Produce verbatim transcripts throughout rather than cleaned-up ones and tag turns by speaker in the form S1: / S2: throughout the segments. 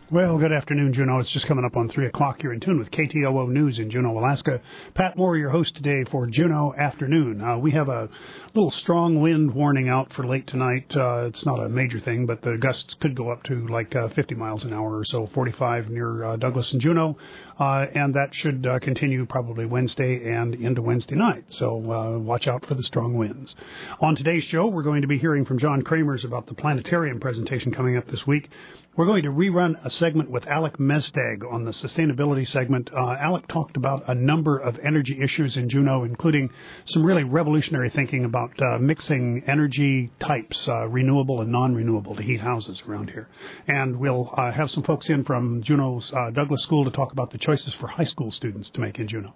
S1: Well, good afternoon, Juneau. It's just coming up on three o'clock. You're in tune with K T O O News in Juneau, Alaska. Pat Moore, your host today for Juneau Afternoon. Uh, we have a little strong wind warning out for late tonight. Uh, it's not a major thing, but the gusts could go up to like uh, fifty miles an hour or so, forty-five near uh, Douglas and Juneau. Uh, and that should uh, continue probably Wednesday and into Wednesday night. So uh, watch out for the strong winds. On today's show, we're going to be hearing from John Kramers about the planetarium presentation coming up this week. We're going to rerun a segment with Alec Mesdag on the sustainability segment. Uh, Alec talked about a number of energy issues in Juneau, including some really revolutionary thinking about uh, mixing energy types, uh, renewable and non-renewable, to heat houses around here. And we'll uh, have some folks in from Juneau's uh, Douglas School to talk about the choices for high school students to make in Juneau.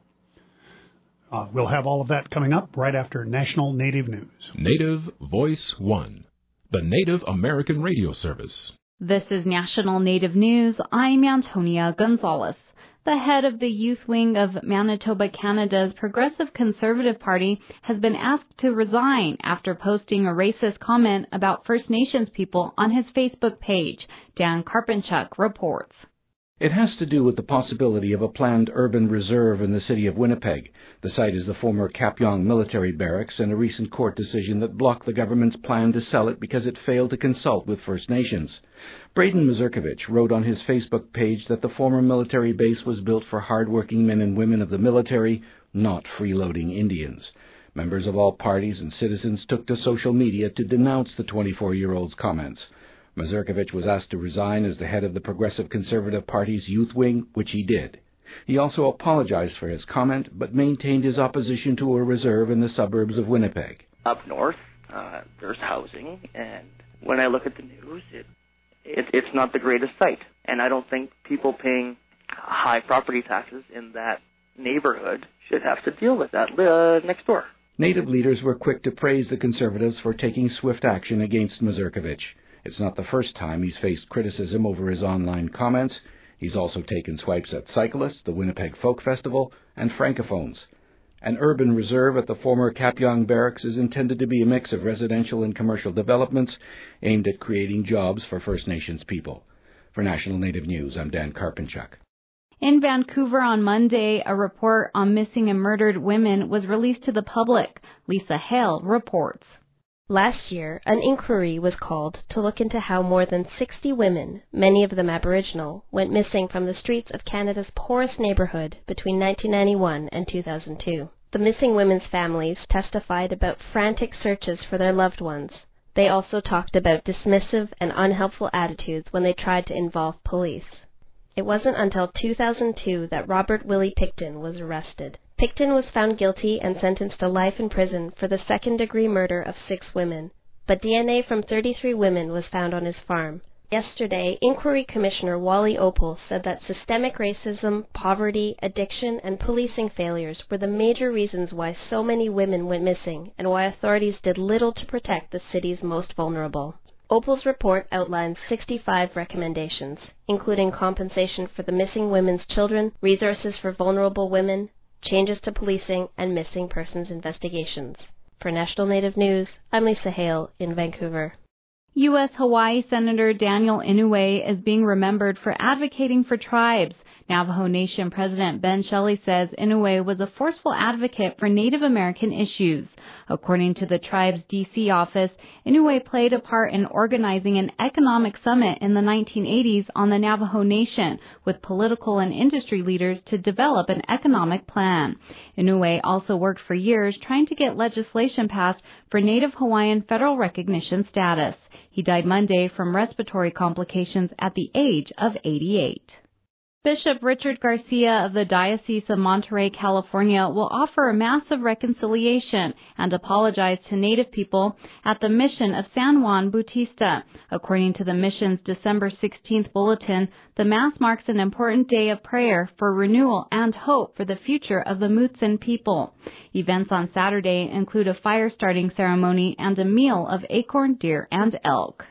S1: Uh, we'll have all of that coming up right after National Native News.
S2: Native Voice One, the Native American radio service.
S3: This is National Native News. I'm Antonia Gonzalez. The head of the youth wing of Manitoba Canada's Progressive Conservative Party has been asked to resign after posting a racist comment about First Nations people on his Facebook page. Dan Karpenchuk reports.
S4: It has to do with the possibility of a planned urban reserve in the city of Winnipeg. The site is the former Kapyong military barracks and a recent court decision that blocked the government's plan to sell it because it failed to consult with First Nations. Braden Mazurkovich wrote on his Facebook page that the former military base was built for hard-working men and women of the military, not freeloading Indians. Members of all parties and citizens took to social media to denounce the twenty-four-year-old's comments. Mazurkovich was asked to resign as the head of the Progressive Conservative Party's youth wing, which he did. He also apologized for his comment, but maintained his opposition to a reserve in the suburbs of Winnipeg.
S5: Up north, uh, there's housing, and when I look at the news, it, it it's not the greatest sight. And I don't think people paying high property taxes in that neighborhood should have to deal with that uh, next door.
S4: Native leaders were quick to praise the Conservatives for taking swift action against Mazurkovich. It's not the first time he's faced criticism over his online comments. He's also taken swipes at cyclists, the Winnipeg Folk Festival, and francophones. An urban reserve at the former Kapyong barracks is intended to be a mix of residential and commercial developments aimed at creating jobs for First Nations people. For National Native News, I'm Dan Karpenchuk.
S3: In Vancouver on Monday, a report on missing and murdered women was released to the public. Lisa Hale reports.
S6: Last year, an inquiry was called to look into how more than sixty women, many of them Aboriginal, went missing from the streets of Canada's poorest neighborhood between nineteen ninety-one and two thousand two. The missing women's families testified about frantic searches for their loved ones. They also talked about dismissive and unhelpful attitudes when they tried to involve police. It wasn't until two thousand two that Robert Willie Picton was arrested. Picton was found guilty and sentenced to life in prison for the second-degree murder of six women, but D N A from thirty-three women was found on his farm. Yesterday, Inquiry Commissioner Wally Opal said that systemic racism, poverty, addiction, and policing failures were the major reasons why so many women went missing and why authorities did little to protect the city's most vulnerable. Opal's report outlines sixty-five recommendations, including compensation for the missing women's children, resources for vulnerable women, changes to policing, and missing persons investigations. For National Native News, I'm Lisa Hale in Vancouver.
S3: U S Hawaii Senator Daniel Inouye is being remembered for advocating for tribes. Navajo Nation President Ben Shelley says Inouye was a forceful advocate for Native American issues. According to the tribe's D C office, Inouye played a part in organizing an economic summit in the nineteen eighties on the Navajo Nation with political and industry leaders to develop an economic plan. Inouye also worked for years trying to get legislation passed for Native Hawaiian federal recognition status. He died Monday from respiratory complications at the age of eighty-eight. Bishop Richard Garcia of the Diocese of Monterey, California, will offer a Mass of reconciliation and apologize to Native people at the mission of San Juan Bautista. According to the mission's December sixteenth bulletin, the Mass marks an important day of prayer for renewal and hope for the future of the Mutsun people. Events on Saturday include a fire-starting ceremony and a meal of acorn, deer, and elk.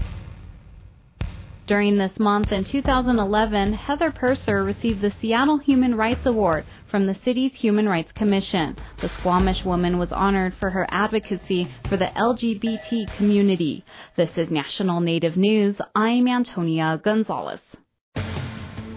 S3: During this month in two thousand eleven, Heather Purser received the Seattle Human Rights Award from the city's Human Rights Commission. The Squamish woman was honored for her advocacy for the L G B T community. This is National Native News. I'm Antonia Gonzalez.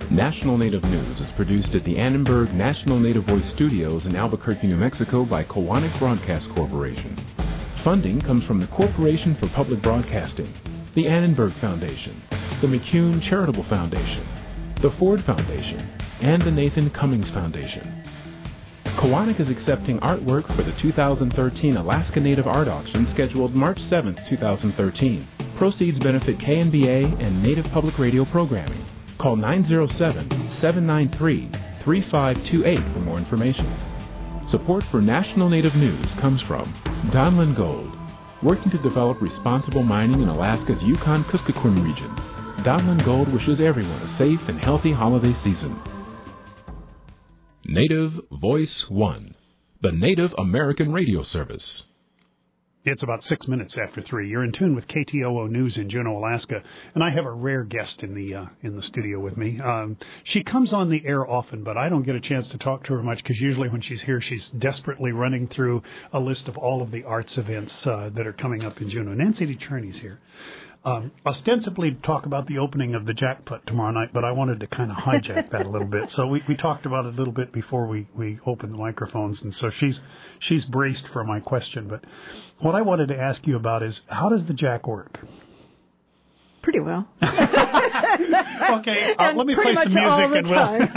S2: National Native News is produced at the Annenberg National Native Voice Studios in Albuquerque, New Mexico by Koahnic Broadcast Corporation. Funding comes from the Corporation for Public Broadcasting, the Annenberg Foundation, the McCune Charitable Foundation, the Ford Foundation, and the Nathan Cummings Foundation. Koahnic is accepting artwork for the two thousand thirteen Alaska Native Art Auction scheduled March seventh, twenty thirteen. Proceeds benefit K N B A and Native Public Radio programming. Call nine zero seven, seven nine three, three five two eight for more information. Support for National Native News comes from Donlin Gold, working to develop responsible mining in Alaska's Yukon-Kuskokwim region. Donlin Gold wishes everyone a safe and healthy holiday season. Native Voice One, the Native American radio service.
S1: It's about six minutes after three. You're in tune with K T O O News in Juneau, Alaska, and I have a rare guest in the uh, in the studio with me. Um, she comes on the air often, but I don't get a chance to talk to her much because usually when she's here, she's desperately running through a list of all of the arts events uh, that are coming up in Juneau. Nancy DeCherney's here. Um, ostensibly to talk about the opening of the Jackpot tomorrow night, but I wanted to kind of hijack that a little bit. So we, we talked about it a little bit before we, we opened the microphones, and so she's she's braced for my question. But what I wanted to ask you about is, how does the Jack work?
S7: Pretty well.
S1: Okay, uh, let me play some music and we'll...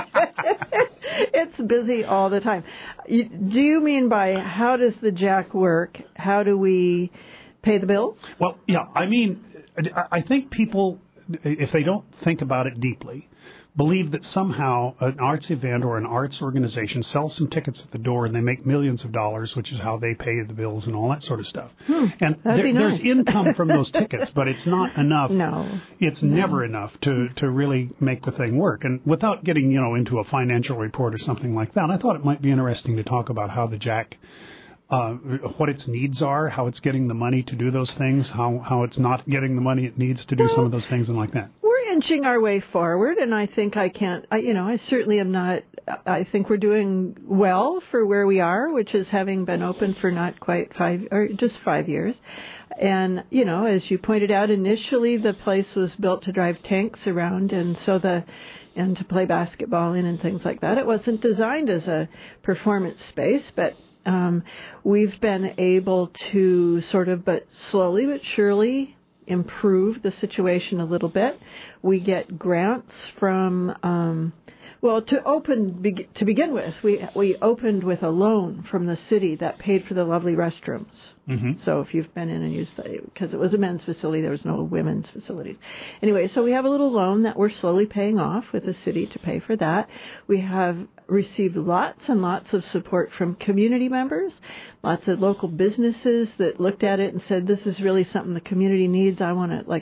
S7: It's busy all the time. You, do you mean by how does the Jack work? How do we pay the bills?
S1: Well, yeah, I mean, I think people, if they don't think about it deeply, believe that somehow an arts event or an arts organization sells some tickets at the door and they make millions of dollars, which is how they pay the bills and all that sort of stuff.
S7: Hmm,
S1: and
S7: that'd
S1: there,
S7: be nice.
S1: There's income from those tickets, but it's not enough.
S7: No.
S1: It's
S7: no.
S1: never enough to, to really make the thing work. And without getting, you know, into a financial report or something like that, I thought it might be interesting to talk about how the Jack Uh, what its needs are, how it's getting the money to do those things, how how it's not getting the money it needs to do
S7: well,
S1: some of those things, and like that.
S7: We're inching our way forward, and I think I can't, I, you know, I certainly am not, I think we're doing well for where we are, which is having been open for not quite five, or just five years. And, you know, as you pointed out, initially the place was built to drive tanks around, and so the, and to play basketball in and things like that. It wasn't designed as a performance space, but Um, we've been able to sort of, but slowly but surely, improve the situation a little bit. We get grants from, um, well, to open be, to begin with, we we opened with a loan from the city that paid for the lovely restrooms.
S1: Mm-hmm.
S7: So if you've been in and used it, because it was a men's facility, there was no women's facilities. Anyway, so we have a little loan that we're slowly paying off with the city to pay for that. We have received lots and lots of support from community members, lots of local businesses that looked at it and said, this is really something the community needs. I want to, like,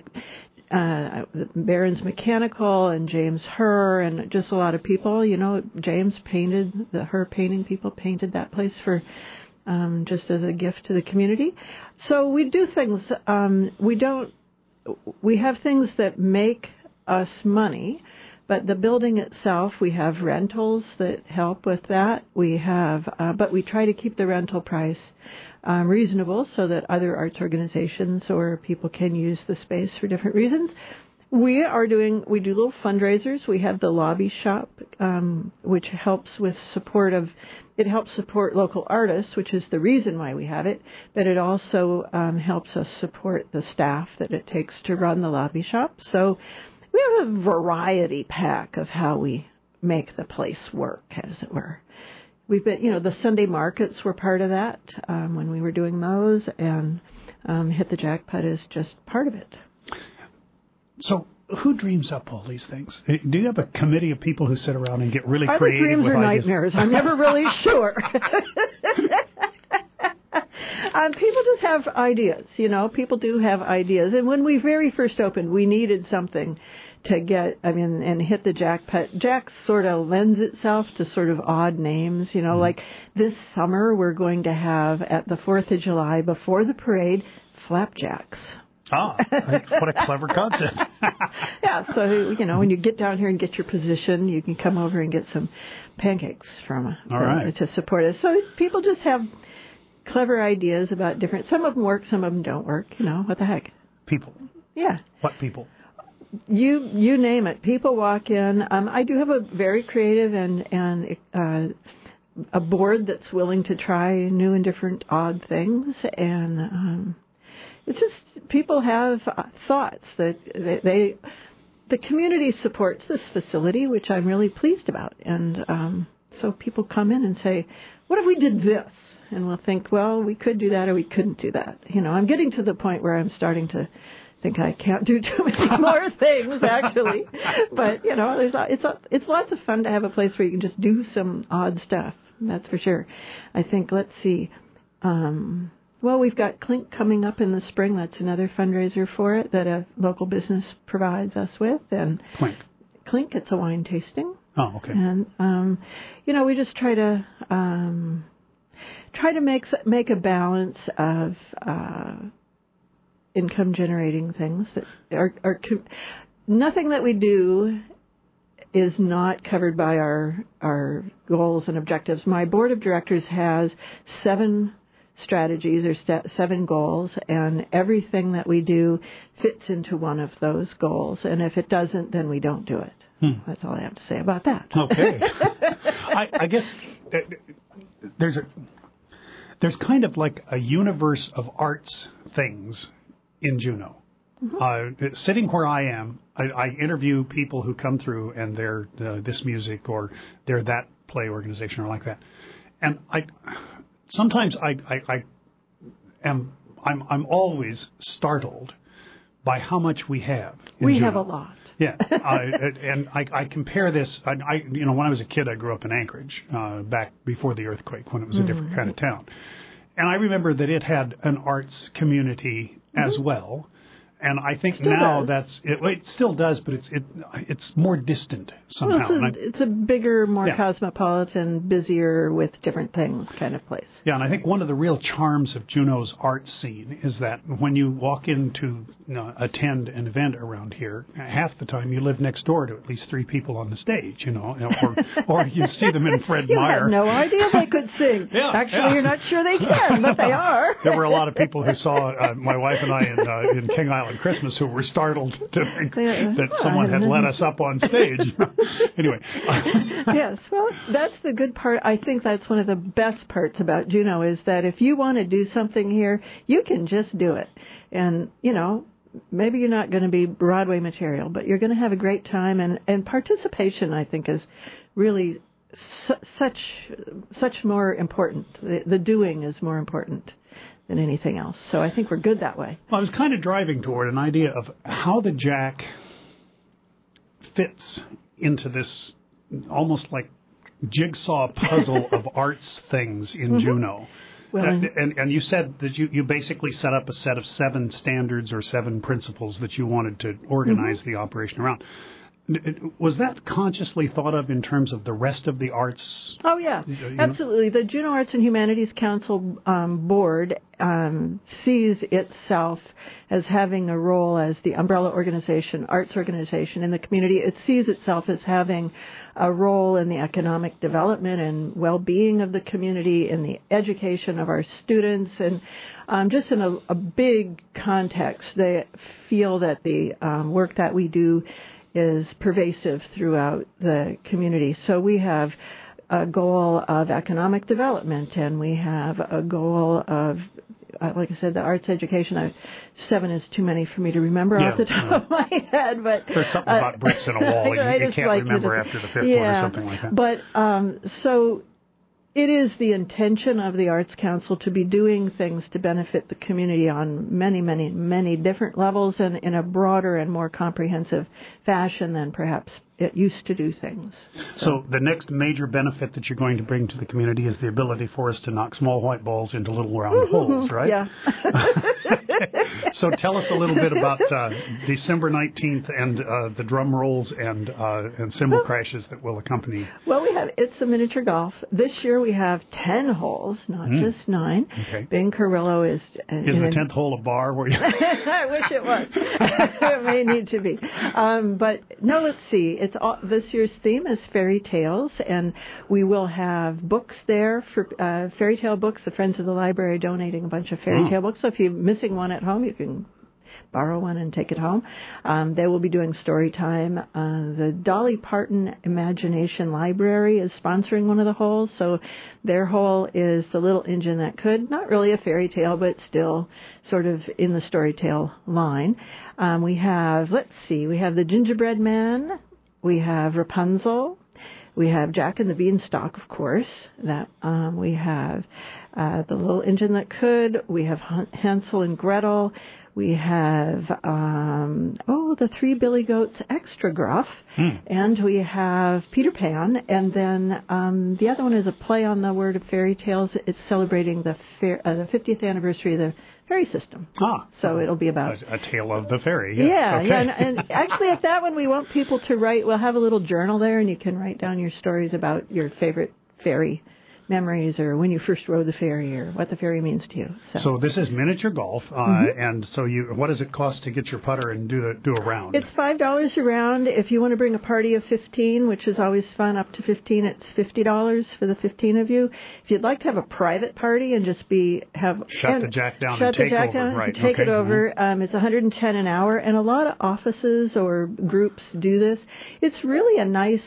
S7: uh, Barron's Mechanical and James Herr and just a lot of people. You know, James painted, the Herr painting people painted that place for um, just as a gift to the community. So we do things, um, we don't, we have things that make us money. But the building itself, we have rentals that help with that. We have, uh, but we try to keep the rental price um, reasonable so that other arts organizations or people can use the space for different reasons. We are doing, we do little fundraisers. We have the lobby shop, um, which helps with support of, it helps support local artists, which is the reason why we have it, but it also um, helps us support the staff that it takes to run the lobby shop. So we have a variety pack of how we make the place work, as it were. We've been, you know, the Sunday markets were part of that um, when we were doing those, and um, Hit the Jackpot is just part of it.
S1: So who dreams up all these things? Do you have a committee of people who sit around and get really
S7: Are
S1: creative
S7: they dreams
S1: with
S7: or
S1: ideas?
S7: nightmares? I'm never really sure. Um, people just have ideas, you know. People do have ideas. And when we very first opened, we needed something to get, I mean, and Hit the Jackpot. Jack sort of lends itself to sort of odd names, you know, mm-hmm. like this summer we're going to have at the fourth of July, before the parade, flapjacks.
S1: Ah, what a clever concept.
S7: Yeah, so, you know, when you get down here and get your position, you can come over and get some pancakes from
S1: All
S7: from,
S1: right.
S7: to support us. So people just have clever ideas about different, some of them work, some of them don't work, you know, what the heck.
S1: People.
S7: Yeah.
S1: What people?
S7: you you name it. People walk in. Um, I do have a very creative and and uh, a board that's willing to try new and different odd things, and um, it's just people have thoughts that they, they the community supports this facility, which I'm really pleased about, and um, so people come in and say, "What if we did this?" And we'll think, "Well, we could do that, or we couldn't do that." You know, I'm getting to the point where I'm starting to think I can't do too many more things, actually. But you know, there's it's it's lots of fun to have a place where you can just do some odd stuff. That's for sure. I think. Let's see. Um, well, we've got Clink coming up in the spring. That's another fundraiser for it that a local business provides us with. And
S1: Clink.
S7: Clink. It's a wine tasting.
S1: Oh, okay.
S7: And um, you know, we just try to um, try to make make a balance of uh, income generating things that are, are nothing that we do is not covered by our our goals and objectives. My board of directors has seven strategies or st- seven goals, and everything that we do fits into one of those goals. And if it doesn't, then we don't do it. Hmm. That's all I have to say about that.
S1: Okay. I, I guess there's a there's kind of like a universe of arts things in Juneau. Mm-hmm. Uh, sitting where I am, I, I interview people who come through and they're uh, this music or they're that play organization or like that, and I sometimes I, I, I am I'm I'm always startled by how much we have.
S7: We
S1: Juneau.
S7: have a lot.
S1: Yeah, uh, and I, I compare this. I, I, you know, when I was a kid, I grew up in Anchorage uh, back before the earthquake, when it was a different mm-hmm. kind of town, and I remember that it had an arts community mm-hmm. as well. And I think
S7: still
S1: now
S7: does.
S1: that's it, it. Still does, but it's it it's more distant somehow.
S7: Well, it's, a, it's a bigger, more
S1: yeah.
S7: cosmopolitan, busier with different things kind of place.
S1: Yeah, and I think one of the real charms of Juneau's art scene is that when you walk in to you know, attend an event around here, half the time you live next door to at least three people on the stage, you know, or or you see them in Fred
S7: you
S1: Meyer.
S7: You had no idea they could sing.
S1: yeah,
S7: Actually,
S1: yeah.
S7: you're not sure they can, but they are.
S1: There were a lot of people who saw uh, my wife and I in, uh, in King Island Christmas who were startled to think
S7: yeah.
S1: that someone had let us up on stage. Anyway.
S7: Yes, well, that's the good part. I think that's one of the best parts about Juneau is that if you want to do something here, you can just do it. And, you know, maybe you're not going to be Broadway material, but you're going to have a great time. And, and participation, I think, is really su- such such more important. The, the doing is more important than anything else. So I think we're good that way.
S1: Well, I was kind of driving toward an idea of how the Jack fits into this almost like jigsaw puzzle of arts things in mm-hmm. Juneau.
S7: Well,
S1: and, and and you said that you, you basically set up a set of seven standards or seven principles that you wanted to organize mm-hmm. the operation around. Was that consciously thought of in terms of the rest of the arts?
S7: Oh, yeah,
S1: you
S7: absolutely.
S1: know?
S7: The Juneau Arts and Humanities Council um, board um, sees itself as having a role as the umbrella organization, arts organization in the community. It sees itself as having a role in the economic development and well-being of the community, in the education of our students, and um, just in a, a big context. They feel that the um, work that we do is pervasive throughout the community. So we have a goal of economic development, and we have a goal of, uh, like I said, the arts education. I, seven is too many for me to remember
S1: yeah,
S7: off the top
S1: yeah.
S7: of my head, but
S1: there's something
S7: uh,
S1: about bricks in a wall you,
S7: I
S1: you can't
S7: like
S1: remember
S7: it.
S1: after the fifth
S7: yeah,
S1: one or something like that.
S7: But um, so. It is the intention of the Arts Council to be doing things to benefit the community on many, many, many different levels and in a broader and more comprehensive fashion than perhaps it used to do things.
S1: So. so the next major benefit that you're going to bring to the community is the ability for us to knock small white balls into little round holes, right?
S7: Yeah.
S1: So tell us a little bit about uh, December nineteenth and uh, the drum rolls and uh, and cymbal crashes that will accompany.
S7: Well, we have It's a Miniature Golf. This year we have ten holes, not mm. just nine.
S1: Okay.
S7: Ben Carrillo is... Uh,
S1: is the tenth hole a bar? Where you...
S7: I wish it was. It may need to be. Um, but no, let's see. It's all, this year's theme is fairy tales, and we will have books there for uh, fairy tale books. The Friends of the Library are donating a bunch of fairy
S1: oh.
S7: tale books. So if you're missing one at home, you can borrow one and take it home. Um, they will be doing story time. Uh, the Dolly Parton Imagination Library is sponsoring one of the holes, so their hole is The Little Engine That Could. Not really a fairy tale, but still sort of in the story tale line. Um, we have, let's see, we have The Gingerbread Man. We have Rapunzel. We have Jack and the Beanstalk, of course. That um, we have uh, The Little Engine That Could. We have Hansel and Gretel. We have, um, oh, The Three Billy Goats Extra Gruff. Hmm. And we have Peter Pan. And then um, the other one is a play on the word of fairy tales. It's celebrating the, fair, uh, the fiftieth anniversary of the fairy system.
S1: Ah.
S7: So it'll be about...
S1: A, a tale of the fairy, yes.
S7: Yeah,
S1: okay.
S7: yeah. And, and actually at that one we want people to write, we'll have a little journal there and you can write down your stories about your favorite fairy memories or when you first rode the ferry or what the ferry means to you. So,
S1: so this is miniature golf, uh, mm-hmm. and so you, what does it cost to get your putter and do the, do a round?
S7: It's five dollars a round. If you want to bring a party of fifteen, which is always fun, up to fifteen, it's fifty dollars for the fifteen of you. If you'd like to have a private party and just be have
S1: shut
S7: and,
S1: the jack down
S7: shut
S1: and take
S7: the jack
S1: over,
S7: down
S1: right?
S7: And take
S1: okay.
S7: it over.
S1: Mm-hmm.
S7: Um, it's one hundred ten an hour, and a lot of offices or groups do this. It's really a nice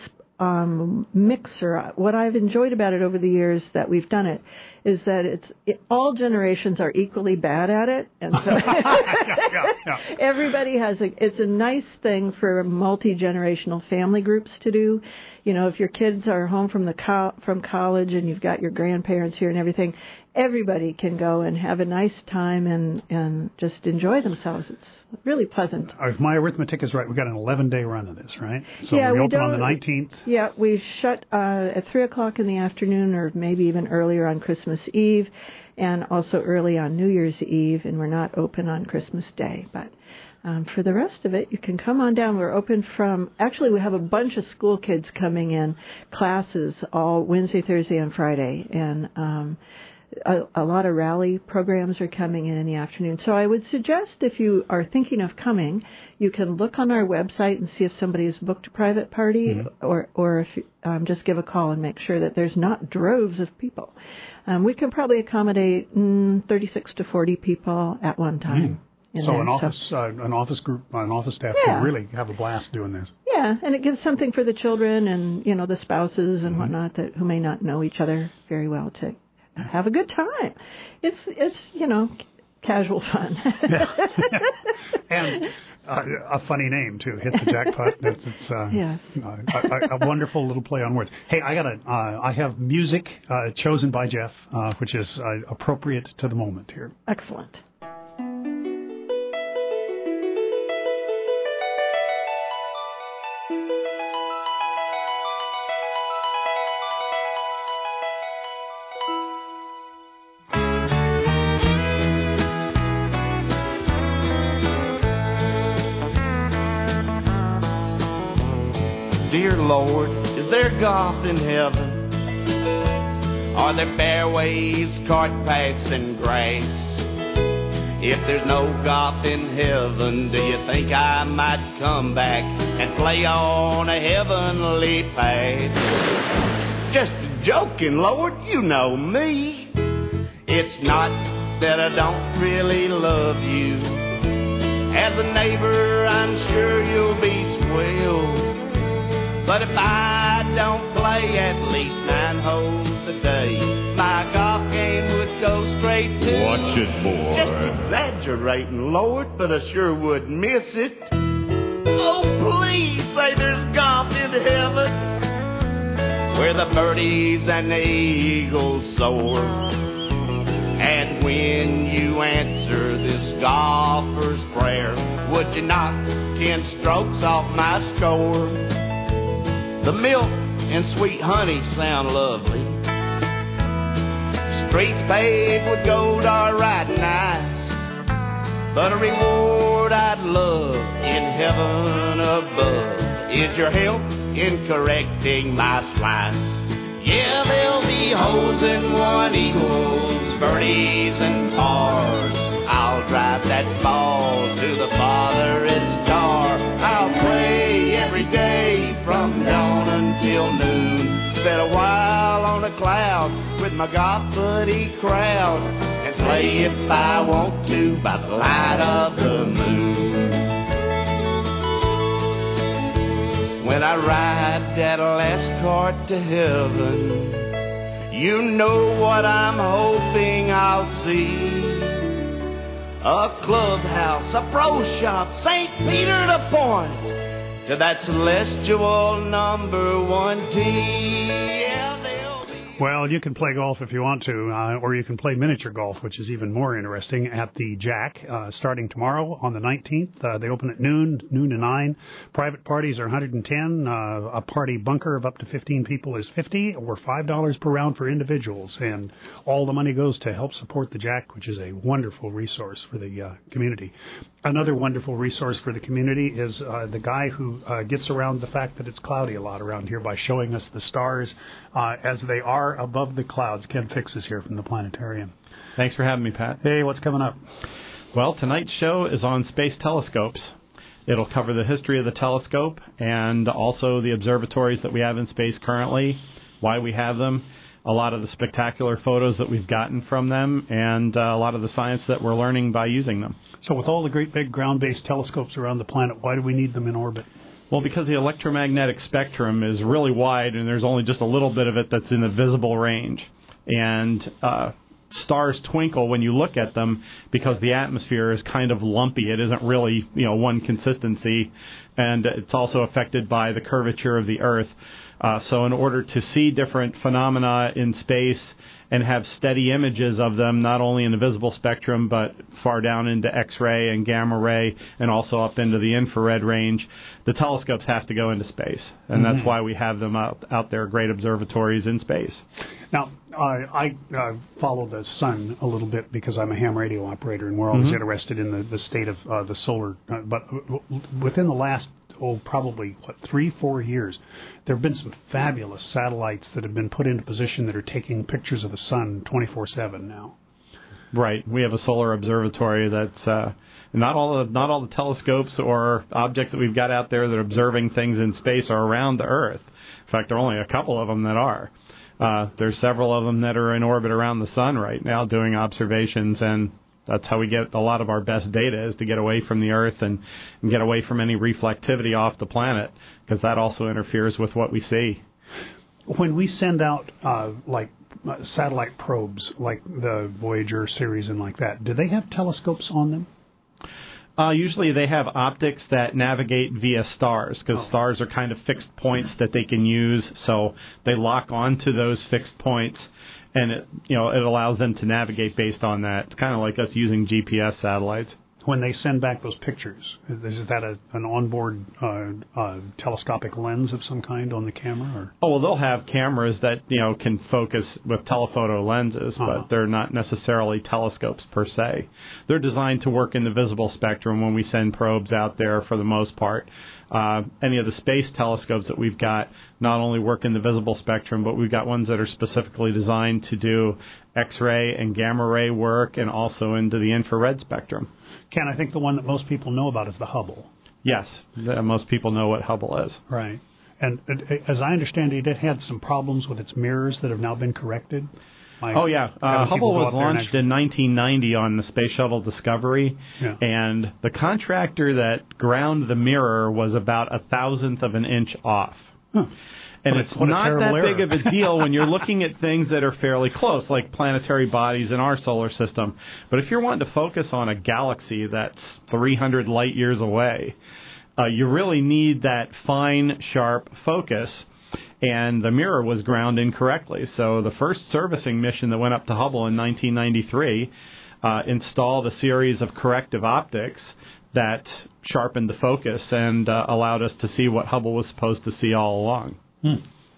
S7: Um, mixer. What I've enjoyed about it over the years that we've done it is that it's it, all generations are equally bad at it, and so
S1: yeah, yeah, yeah.
S7: everybody has a. It's a nice thing for multi-generational family groups to do. You know, if your kids are home from the co- from college and you've got your grandparents here and everything, everybody can go and have a nice time and and just enjoy themselves. It's really pleasant.
S1: If my arithmetic is right, we've got an eleven-day run of this, right? So
S7: yeah,
S1: we,
S7: we
S1: open
S7: don't,
S1: on the nineteenth.
S7: Yeah, we shut uh, at three o'clock in the afternoon or maybe even earlier on Christmas Eve and also early on New Year's Eve, and we're not open on Christmas Day. But um, for the rest of it, you can come on down. We're open from, actually we have a bunch of school kids coming in, classes all Wednesday, Thursday, and Friday, and um A, a lot of rally programs are coming in in the afternoon. So I would suggest if you are thinking of coming, you can look on our website and see if somebody has booked a private party, mm-hmm. or or if um, just give a call and make sure that there's not droves of people. Um, we can probably accommodate mm, thirty-six to forty people at one time.
S1: Mm. So there. an office so, uh, an office group, an office staff
S7: yeah.
S1: can really have a blast doing this.
S7: Yeah, and it gives something for the children and you know the spouses and mm-hmm. whatnot that who may not know each other very well to have a good time. It's, it's you know, casual fun.
S1: yeah. And uh, a funny name, too. Hit the jackpot. It's, it's uh,
S7: yeah.
S1: a, a, a wonderful little play on words. Hey, I got a, uh, I have music uh, chosen by Jeff, uh, which is uh, appropriate to the moment here.
S7: Excellent.
S8: Dear Lord, is there golf in heaven? Are there fairways, cart paths, and grass? If there's no golf in heaven, do you think I might come back and play on a heavenly path? Just joking, Lord, you know me. It's not that I don't really love you. As a neighbor, I'm sure you'll be swell. But if I don't play at least nine holes a day, my golf game would go straight to...
S9: Watch it, boy.
S8: Just exaggerating, Lord, but I sure would miss it. Oh, please say there's golf in heaven, where the birdies and the eagles soar. And when you answer this golfer's prayer, would you knock ten strokes off my score? The milk and sweet honey sound lovely. Streets paved with gold are right nice. But a reward I'd love in heaven above is your help in correcting my slice. Yeah, there'll be holes in one, eagles, birdies, and pars. I'll drive that ball to the Father's door. I'll pray every day from dawn until noon. Spend a while on a cloud with my golf buddy crowd, and play if I want to by the light of the moon. when I ride that last cart to heaven, you know what I'm hoping I'll see. A clubhouse, a pro shop, Saint Peter the Point, to that celestial number one tee. Yeah, they'll be...
S1: Well, you can play golf if you want to, uh, or you can play miniature golf, which is even more interesting, at the Jack, uh, starting tomorrow on the nineteenth. Uh, they open at noon, noon to nine. Private parties are one hundred ten. Uh, a party bunker of up to fifteen people is fifty dollars, or five dollars per round for individuals. And all the money goes to help support the Jack, which is a wonderful resource for the uh, community. Another wonderful resource for the community is uh, the guy who uh, gets around the fact that it's cloudy a lot around here by showing us the stars uh, as they are above the clouds. Ken Fix is here from the planetarium.
S9: Thanks for having me, Pat.
S1: Hey, what's coming up?
S9: Well, tonight's show is on space telescopes. It'll cover the history of the telescope and also the observatories that we have in space currently, why we have them, a lot of the spectacular photos that we've gotten from them, and uh, a lot of the science that we're learning by using them.
S1: So with all the great big ground-based telescopes around the planet, why do we need them in orbit?
S9: Well, because the electromagnetic spectrum is really wide, and there's only just a little bit of it that's in the visible range. And uh, stars twinkle when you look at them because the atmosphere is kind of lumpy. It isn't really, you know, one consistency, and it's also affected by the curvature of the Earth. Uh, so in order to see different phenomena in space and have steady images of them, not only in the visible spectrum, but far down into X-ray and gamma ray, and also up into the infrared range, the telescopes have to go into space. And mm-hmm. that's why we have them out, out there, great observatories in space.
S1: Now, uh, I uh, follow the sun a little bit because I'm a ham radio operator, and we're always mm-hmm. interested in the, the state of uh, the solar. Uh, but within the last oh, probably, what, three, four years, there have been some fabulous satellites that have been put into position that are taking pictures of the sun twenty-four seven now.
S9: Right. We have a solar observatory that's uh, not all the, not all the telescopes or objects that we've got out there that are observing things in space are around the Earth. In fact, there are only a couple of them that are. Uh, there's several of them that are in orbit around the sun right now doing observations, and that's how we get a lot of our best data, is to get away from the Earth and, and get away from any reflectivity off the planet, because that also interferes with what we see.
S1: When we send out, uh, like, uh, satellite probes, like the Voyager series and like that, do they have telescopes on them?
S9: Uh, usually they have optics that navigate via stars, because oh. stars are kind of fixed points that they can use, so they lock onto those fixed points, and it, you know, it allows them to navigate based on that. It's kind of like us using G P S satellites.
S1: When they send back those pictures, is that a, an onboard uh, uh, telescopic lens of some kind on the camera? Or?
S9: Oh, well, they'll have cameras that, you know, can focus with telephoto lenses, uh-huh. but they're not necessarily telescopes per se. They're designed to work in the visible spectrum when we send probes out there for the most part. Uh, any of the space telescopes that we've got not only work in the visible spectrum, but we've got ones that are specifically designed to do X-ray and gamma ray work, and also into the infrared spectrum.
S1: Ken, I think the one that most people know about is the Hubble.
S9: Yes, the, most people know what Hubble is.
S1: Right. And uh, as I understand it, it had some problems with its mirrors that have now been corrected. Like,
S9: oh, yeah. Uh, Hubble was launched in nineteen ninety on the Space Shuttle Discovery, yeah. and the contractor that ground the mirror was about a thousandth of an inch off.
S1: Huh.
S9: And
S1: what
S9: it's
S1: a,
S9: not that
S1: error.
S9: big of a deal when you're looking at things that are fairly close, like planetary bodies in our solar system. But if you're wanting to focus on a galaxy that's three hundred light years away, uh, you really need that fine, sharp focus. And the mirror was ground incorrectly. So the first servicing mission that went up to Hubble in nineteen ninety-three uh, installed a series of corrective optics that sharpened the focus and uh, allowed us to see what Hubble was supposed to see all along.
S1: Hmm.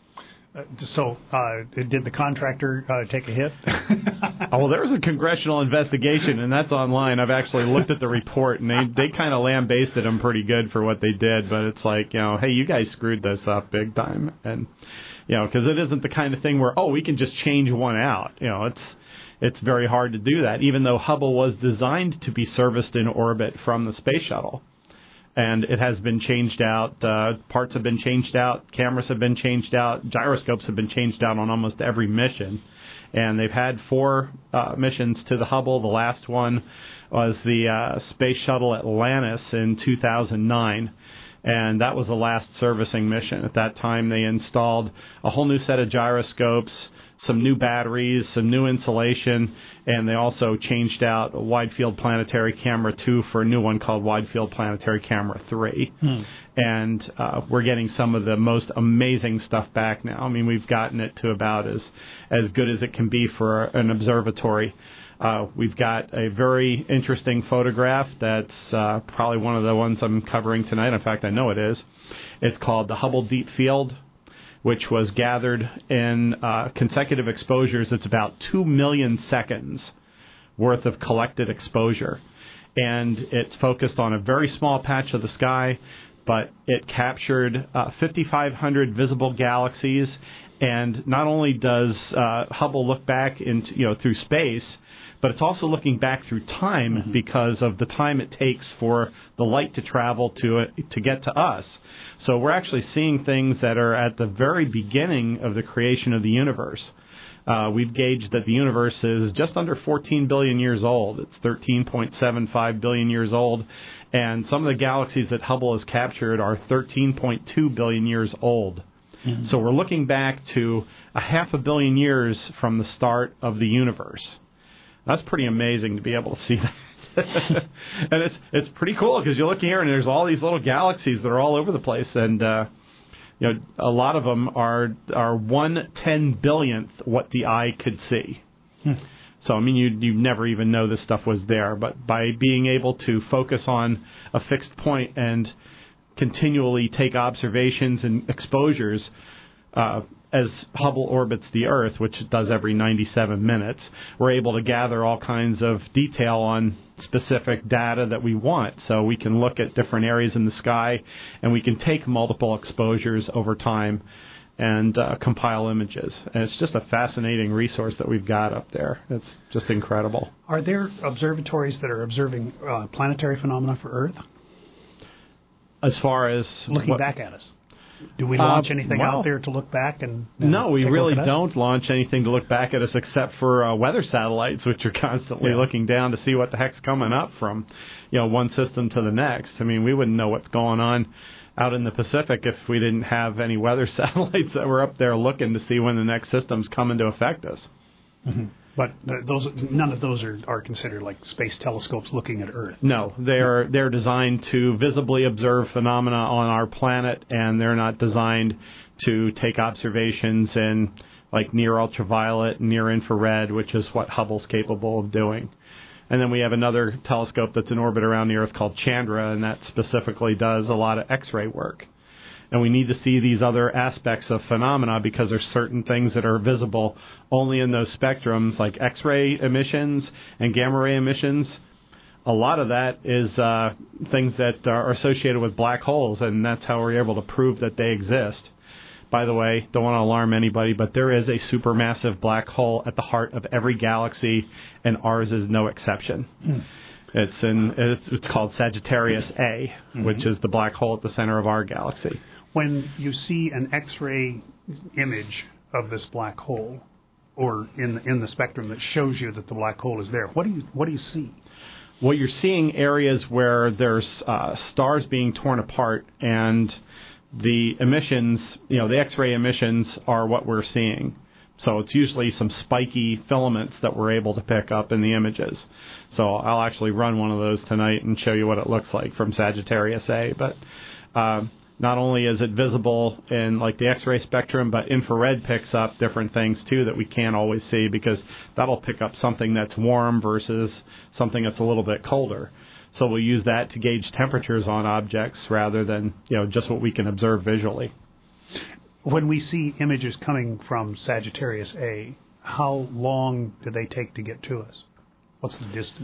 S1: Uh, so, uh, did the contractor uh, take a hit?
S9: Oh, well, there was a congressional investigation, and that's online. I've actually looked at the report, and they, they kind of lambasted them pretty good for what they did. But it's like, you know, hey, you guys screwed this up big time. And, you know, because it isn't the kind of thing where, oh, we can just change one out. You know, it's it's very hard to do that, even though Hubble was designed to be serviced in orbit from the space shuttle. And it has been changed out. Uh, parts have been changed out. Cameras have been changed out. Gyroscopes have been changed out on almost every mission. And they've had four uh, missions to the Hubble. The last one was the uh, Space Shuttle Atlantis in two thousand nine. and that was the last servicing mission. At that time, they installed a whole new set of gyroscopes, some new batteries, some new insulation, and they also changed out Wide Field Planetary Camera two for a new one called Wide Field Planetary Camera three. Hmm. And uh, we're getting some of the most amazing stuff back now. I mean, we've gotten it to about as, as good as it can be for an observatory. Uh, we've got a very interesting photograph that's uh, probably one of the ones I'm covering tonight. In fact, I know it is. It's called the Hubble Deep Field, which was gathered in uh, consecutive exposures. It's about two million seconds worth of collected exposure. And it's focused on a very small patch of the sky, but it captured uh, fifty-five hundred visible galaxies. And not only does uh, Hubble look back into, you know, through space, but it's also looking back through time mm-hmm. because of the time it takes for the light to travel to it, to get to us. So we're actually seeing things that are at the very beginning of the creation of the universe. Uh, we've gauged that the universe is just under fourteen billion years old. It's thirteen point seven five billion years old, and some of the galaxies that Hubble has captured are thirteen point two billion years old. Mm-hmm. So we're looking back to a half a billion years from the start of the universe. That's pretty amazing to be able to see that. And it's it's pretty cool because you look here and there's all these little galaxies that are all over the place, and uh, you know, a lot of them are are one ten billionth what the eye could see. Hmm. So I mean, you you never even know this stuff was there, but by being able to focus on a fixed point and continually take observations and exposures. Uh, as Hubble orbits the Earth, which it does every ninety-seven minutes, we're able to gather all kinds of detail on specific data that we want. So we can look at different areas in the sky, and we can take multiple exposures over time and uh, compile images. And it's just a fascinating resource that we've got up there. It's just incredible.
S1: Are there observatories that are observing uh, planetary phenomena for Earth?
S9: As far as...
S1: Looking
S9: what,
S1: back at us. Do we launch
S9: uh,
S1: anything
S9: well,
S1: out there to look back? and, and
S9: No, we really
S1: don't
S9: us? launch anything to look back at us except for uh, weather satellites, which are constantly yeah. looking down to see what the heck's coming up from, you know, one system to the next. I mean, we wouldn't know what's going on out in the Pacific if we didn't have any weather satellites that were up there looking to see when the next system's coming to affect us.
S1: Mm-hmm. But those, none of those are, are considered like space telescopes looking at Earth.
S9: No, they're they're designed to visibly observe phenomena on our planet, and they're not designed to take observations in like near ultraviolet, near infrared, which is what Hubble's capable of doing. And then we have another telescope that's in orbit around the Earth called Chandra, and that specifically does a lot of X-ray work. And we need to see these other aspects of phenomena because there's certain things that are visible only in those spectrums, like X-ray emissions and gamma-ray emissions. A lot of that is uh, things that are associated with black holes, and that's how we're able to prove that they exist. By the way, don't want to alarm anybody, but there is a supermassive black hole at the heart of every galaxy, and ours is no exception. Mm. It's in it's, it's called Sagittarius A, mm-hmm. which is the black hole at the center of our galaxy.
S1: When you see an X-ray image of this black hole, or in the, in the spectrum that shows you that the black hole is there, what do you what do you see?
S9: Well, you're seeing areas where there's uh, stars being torn apart, and the emissions, you know, the X-ray emissions are what we're seeing. So it's usually some spiky filaments that we're able to pick up in the images. So I'll actually run one of those tonight and show you what it looks like from Sagittarius A. But uh, not only is it visible in like the X-ray spectrum, but infrared picks up different things too that we can't always see because that'll pick up something that's warm versus something that's a little bit colder. So we'll use that to gauge temperatures on objects rather than, you know, just what we can observe visually.
S1: When we see images coming from Sagittarius A, how long do they take to get to us? What's the distance?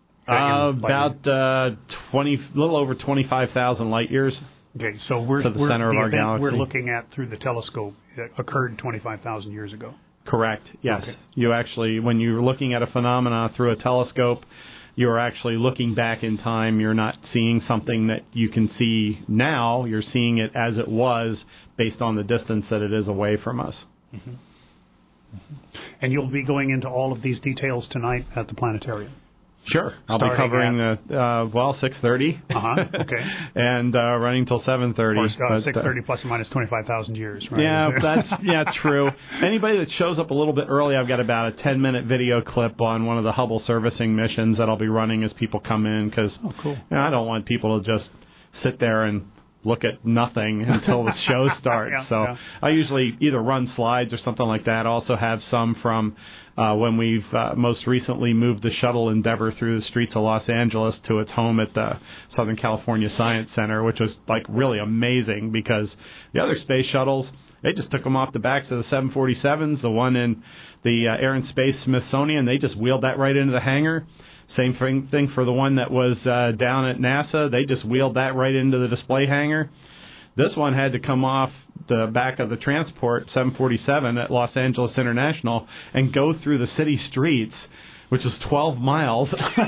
S9: Uh, about uh, twenty, a little over twenty-five thousand light years.
S1: Okay, so we're
S9: to the
S1: we're,
S9: center
S1: the
S9: of our
S1: event
S9: galaxy.
S1: We're looking at through the telescope. It occurred twenty-five thousand years ago.
S9: Correct. Yes,
S1: okay.
S9: You actually, when you're looking at a phenomena through a telescope, you're actually looking back in time. You're not seeing something that you can see now. You're seeing it as it was based on the distance that it is away from us.
S1: Mm-hmm. Mm-hmm. And you'll be going into all of these details tonight at the planetarium.
S9: Sure. I'll be covering,
S1: at...
S9: uh, uh, well, six thirty.
S1: Uh-huh, okay.
S9: and uh, running till seven thirty.
S1: Of course, uh, six thirty uh, plus or minus twenty-five thousand years, right?
S9: Yeah, that's yeah, true. Anybody that shows up a little bit early, I've got about a ten-minute video clip on one of the Hubble servicing missions that I'll be running as people come in, because
S1: oh, cool.
S9: you know, I don't want people to just sit there and look at nothing until the show starts.
S1: yeah,
S9: so
S1: yeah.
S9: I usually either run slides or something like that. I also have some from uh, when we've uh, most recently moved the shuttle Endeavour through the streets of Los Angeles to its home at the Southern California Science Center, which was like really amazing because the other space shuttles, they just took them off the backs of the seven forty-sevens, the one in the uh, Air and Space Smithsonian. They just wheeled that right into the hangar. Same thing, thing for the one that was uh, down at NASA. They just wheeled that right into the display hangar. This one had to come off the back of the transport seven forty-seven at Los Angeles International and go through the city streets, which was twelve miles.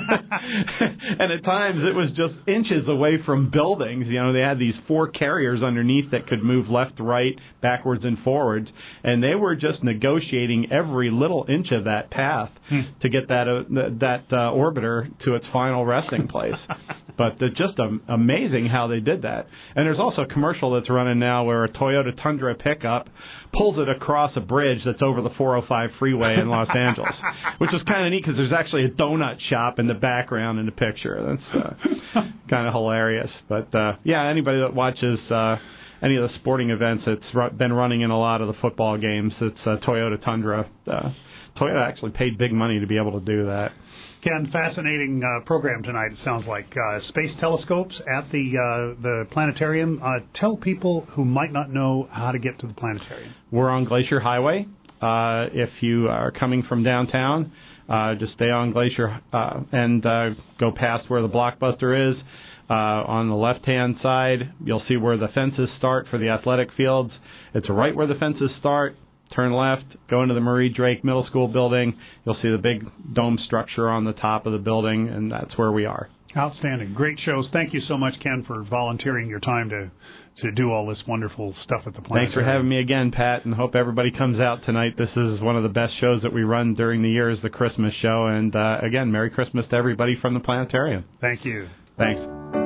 S9: And at times it was just inches away from buildings. You know, they had these four carriers underneath that could move left, right, backwards, and forwards. And they were just negotiating every little inch of that path hmm. to get that uh, that uh, orbiter to its final resting place. But uh, just um, amazing how they did that. And there's also a commercial that's running now where a Toyota Tundra pickup pulls it across a bridge that's over the four oh five freeway in Los Angeles, which is kind of neat because there's actually a donut shop in the background in the picture. That's uh, kind of hilarious. But, uh, yeah, anybody that watches uh, any of the sporting events, it's ru- been running in a lot of the football games. It's uh, Toyota Tundra. Uh, Toyota actually paid big money to be able to do that.
S1: Ken, fascinating uh, program tonight, it sounds like. Uh, space telescopes at the uh, the planetarium. Uh, tell people who might not know how to get to the planetarium.
S9: We're on Glacier Highway. Uh, if you are coming from downtown, uh, just stay on Glacier uh, and uh, go past where the Blockbuster is. Uh, on the left-hand side, you'll see where the fences start for the athletic fields. It's right where the fences start. Turn left, go into the Marie Drake Middle School building. You'll see the big dome structure on the top of the building, and that's where we are.
S1: Outstanding. Great shows. Thank you so much, Ken, for volunteering your time to, to do all this wonderful stuff at the planetarium.
S9: Thanks for having me again, Pat, and hope everybody comes out tonight. This is one of the best shows that we run during the year, is the Christmas show. And, uh, again, Merry Christmas to everybody from the planetarium.
S1: Thank you.
S9: Thanks.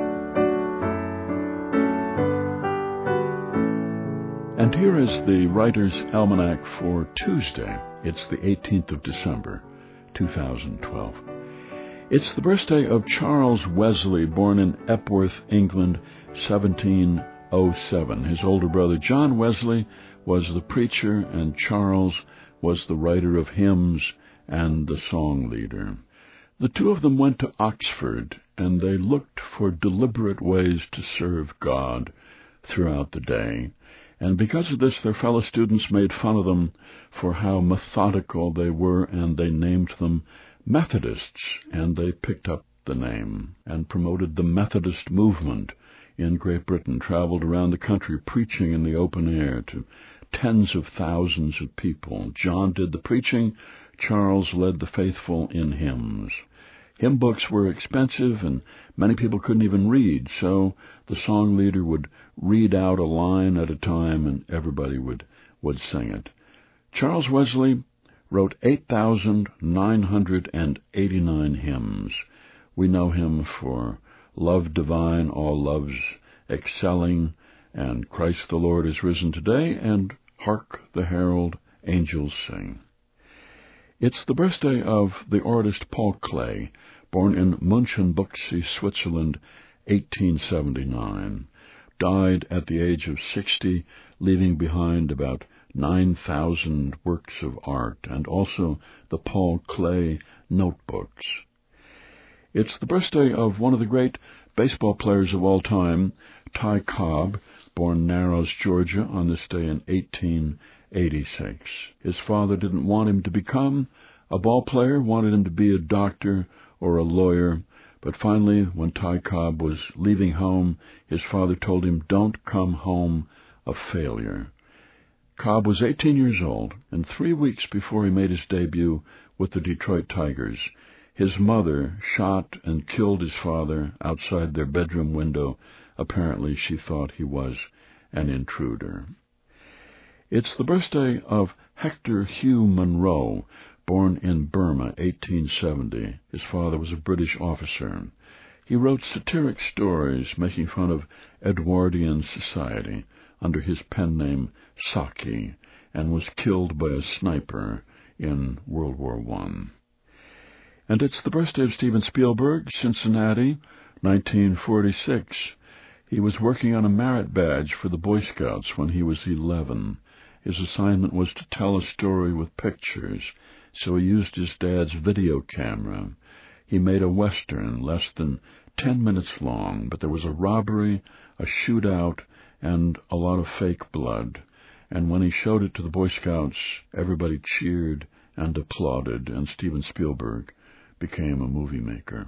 S10: And here is the Writer's Almanac for Tuesday. It's the eighteenth of December, two thousand twelve. It's the birthday of Charles Wesley, born in Epworth, England, seventeen oh seven. His older brother John Wesley was the preacher, and Charles was the writer of hymns and the song leader. The two of them went to Oxford, and they looked for deliberate ways to serve God throughout the day. And because of this, their fellow students made fun of them for how methodical they were, and they named them Methodists, and they picked up the name and promoted the Methodist movement in Great Britain, traveled around the country preaching in the open air to tens of thousands of people. John did the preaching, Charles led the faithful in hymns. Hymn books were expensive, and many people couldn't even read, so the song leader would read out a line at a time, and everybody would, would sing it. Charles Wesley wrote eight thousand nine hundred eighty-nine hymns. We know him for Love Divine, All Loves Excelling, and Christ the Lord is Risen Today, and Hark the Herald Angels Sing. It's the birthday of the artist Paul Klee, born in Münchenbuchsee, Switzerland, eighteen seventy-nine. Died at the age of sixty, leaving behind about nine thousand works of art, and also the Paul Klee notebooks. It's the birthday of one of the great baseball players of all time, Ty Cobb, born Narrows, Georgia, on this day in eighteen eighty-six. His father didn't want him to become a ball player, wanted him to be a doctor or a lawyer, but finally, when Ty Cobb was leaving home, his father told him, "Don't come home a failure." Cobb was eighteen years old, and three weeks before he made his debut with the Detroit Tigers, his mother shot and killed his father outside their bedroom window. Apparently, she thought he was an intruder. It's the birthday of Hector Hugh Monroe, Born in Burma, eighteen seventy, his father was a British officer. He wrote satiric stories making fun of Edwardian society under his pen name Saki, and was killed by a sniper in World War One. And it's the birthday of Steven Spielberg, Cincinnati, nineteen forty-six. He was working on a merit badge for the Boy Scouts when he was eleven. His assignment was to tell a story with pictures, so he used his dad's video camera. He made a Western less than ten minutes long, but there was a robbery, a shootout, and a lot of fake blood. And when he showed it to the Boy Scouts, everybody cheered and applauded, and Steven Spielberg became a movie maker.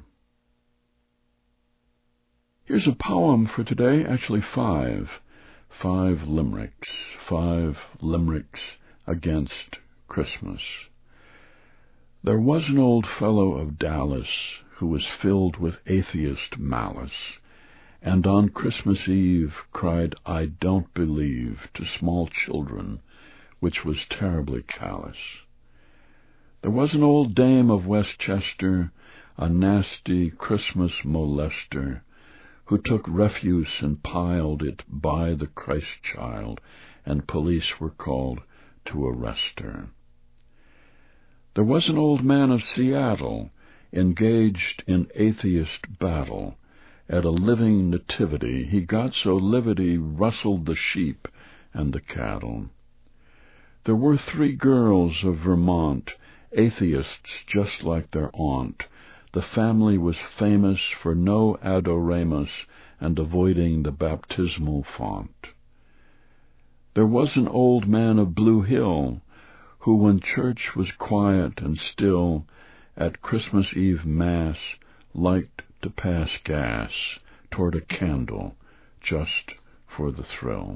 S10: Here's a poem for today, actually five. Five limericks. Five limericks against Christmas. There was an old fellow of Dallas who was filled with atheist malice, and on Christmas Eve cried, "I don't believe," to small children, which was terribly callous. There was an old dame of Westchester, a nasty Christmas molester, who took refuse and piled it by the Christ child, and police were called to arrest her. There was an old man of Seattle, engaged in atheist battle. At a living nativity, he got so livid he rustled the sheep and the cattle. There were three girls of Vermont, atheists just like their aunt. The family was famous for no adoremus and avoiding the baptismal font. There was an old man of Blue Hill, who, when church was quiet and still, at Christmas Eve Mass, liked to pass gas toward a candle just for the thrill.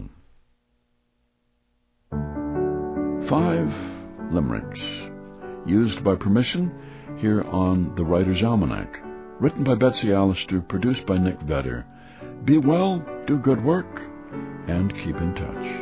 S10: Five limericks, used by permission here on The Writer's Almanac, written by Betsy Allister, produced by Nick Vedder. Be well, do good work, and keep in touch.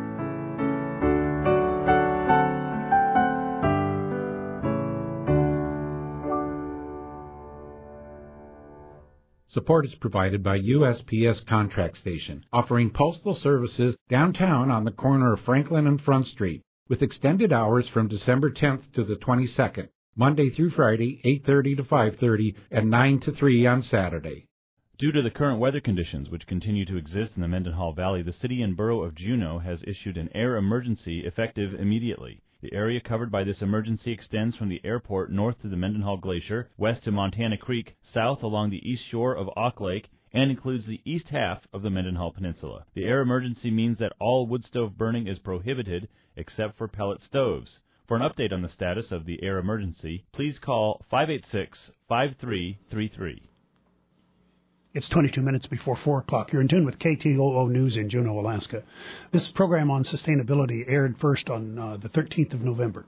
S11: Support is provided by U S P S Contract Station, offering postal services downtown on the corner of Franklin and Front Street, with extended hours from December tenth to the twenty-second, Monday through Friday, eight thirty to five thirty, and nine to three on Saturday.
S12: Due to the current weather conditions which continue to exist in the Mendenhall Valley, the City and Borough of Juneau has issued an air emergency effective immediately. The area covered by this emergency extends from the airport north to the Mendenhall Glacier, west to Montana Creek, south along the east shore of Auk Lake, and includes the east half of the Mendenhall Peninsula. The air emergency means that all wood stove burning is prohibited except for pellet stoves. For an update on the status of the air emergency, please call five eight six, five three three three.
S1: It's twenty-two minutes before four o'clock. You're in tune with K T O O News in Juneau, Alaska. This program on sustainability aired first on uh, the thirteenth of November.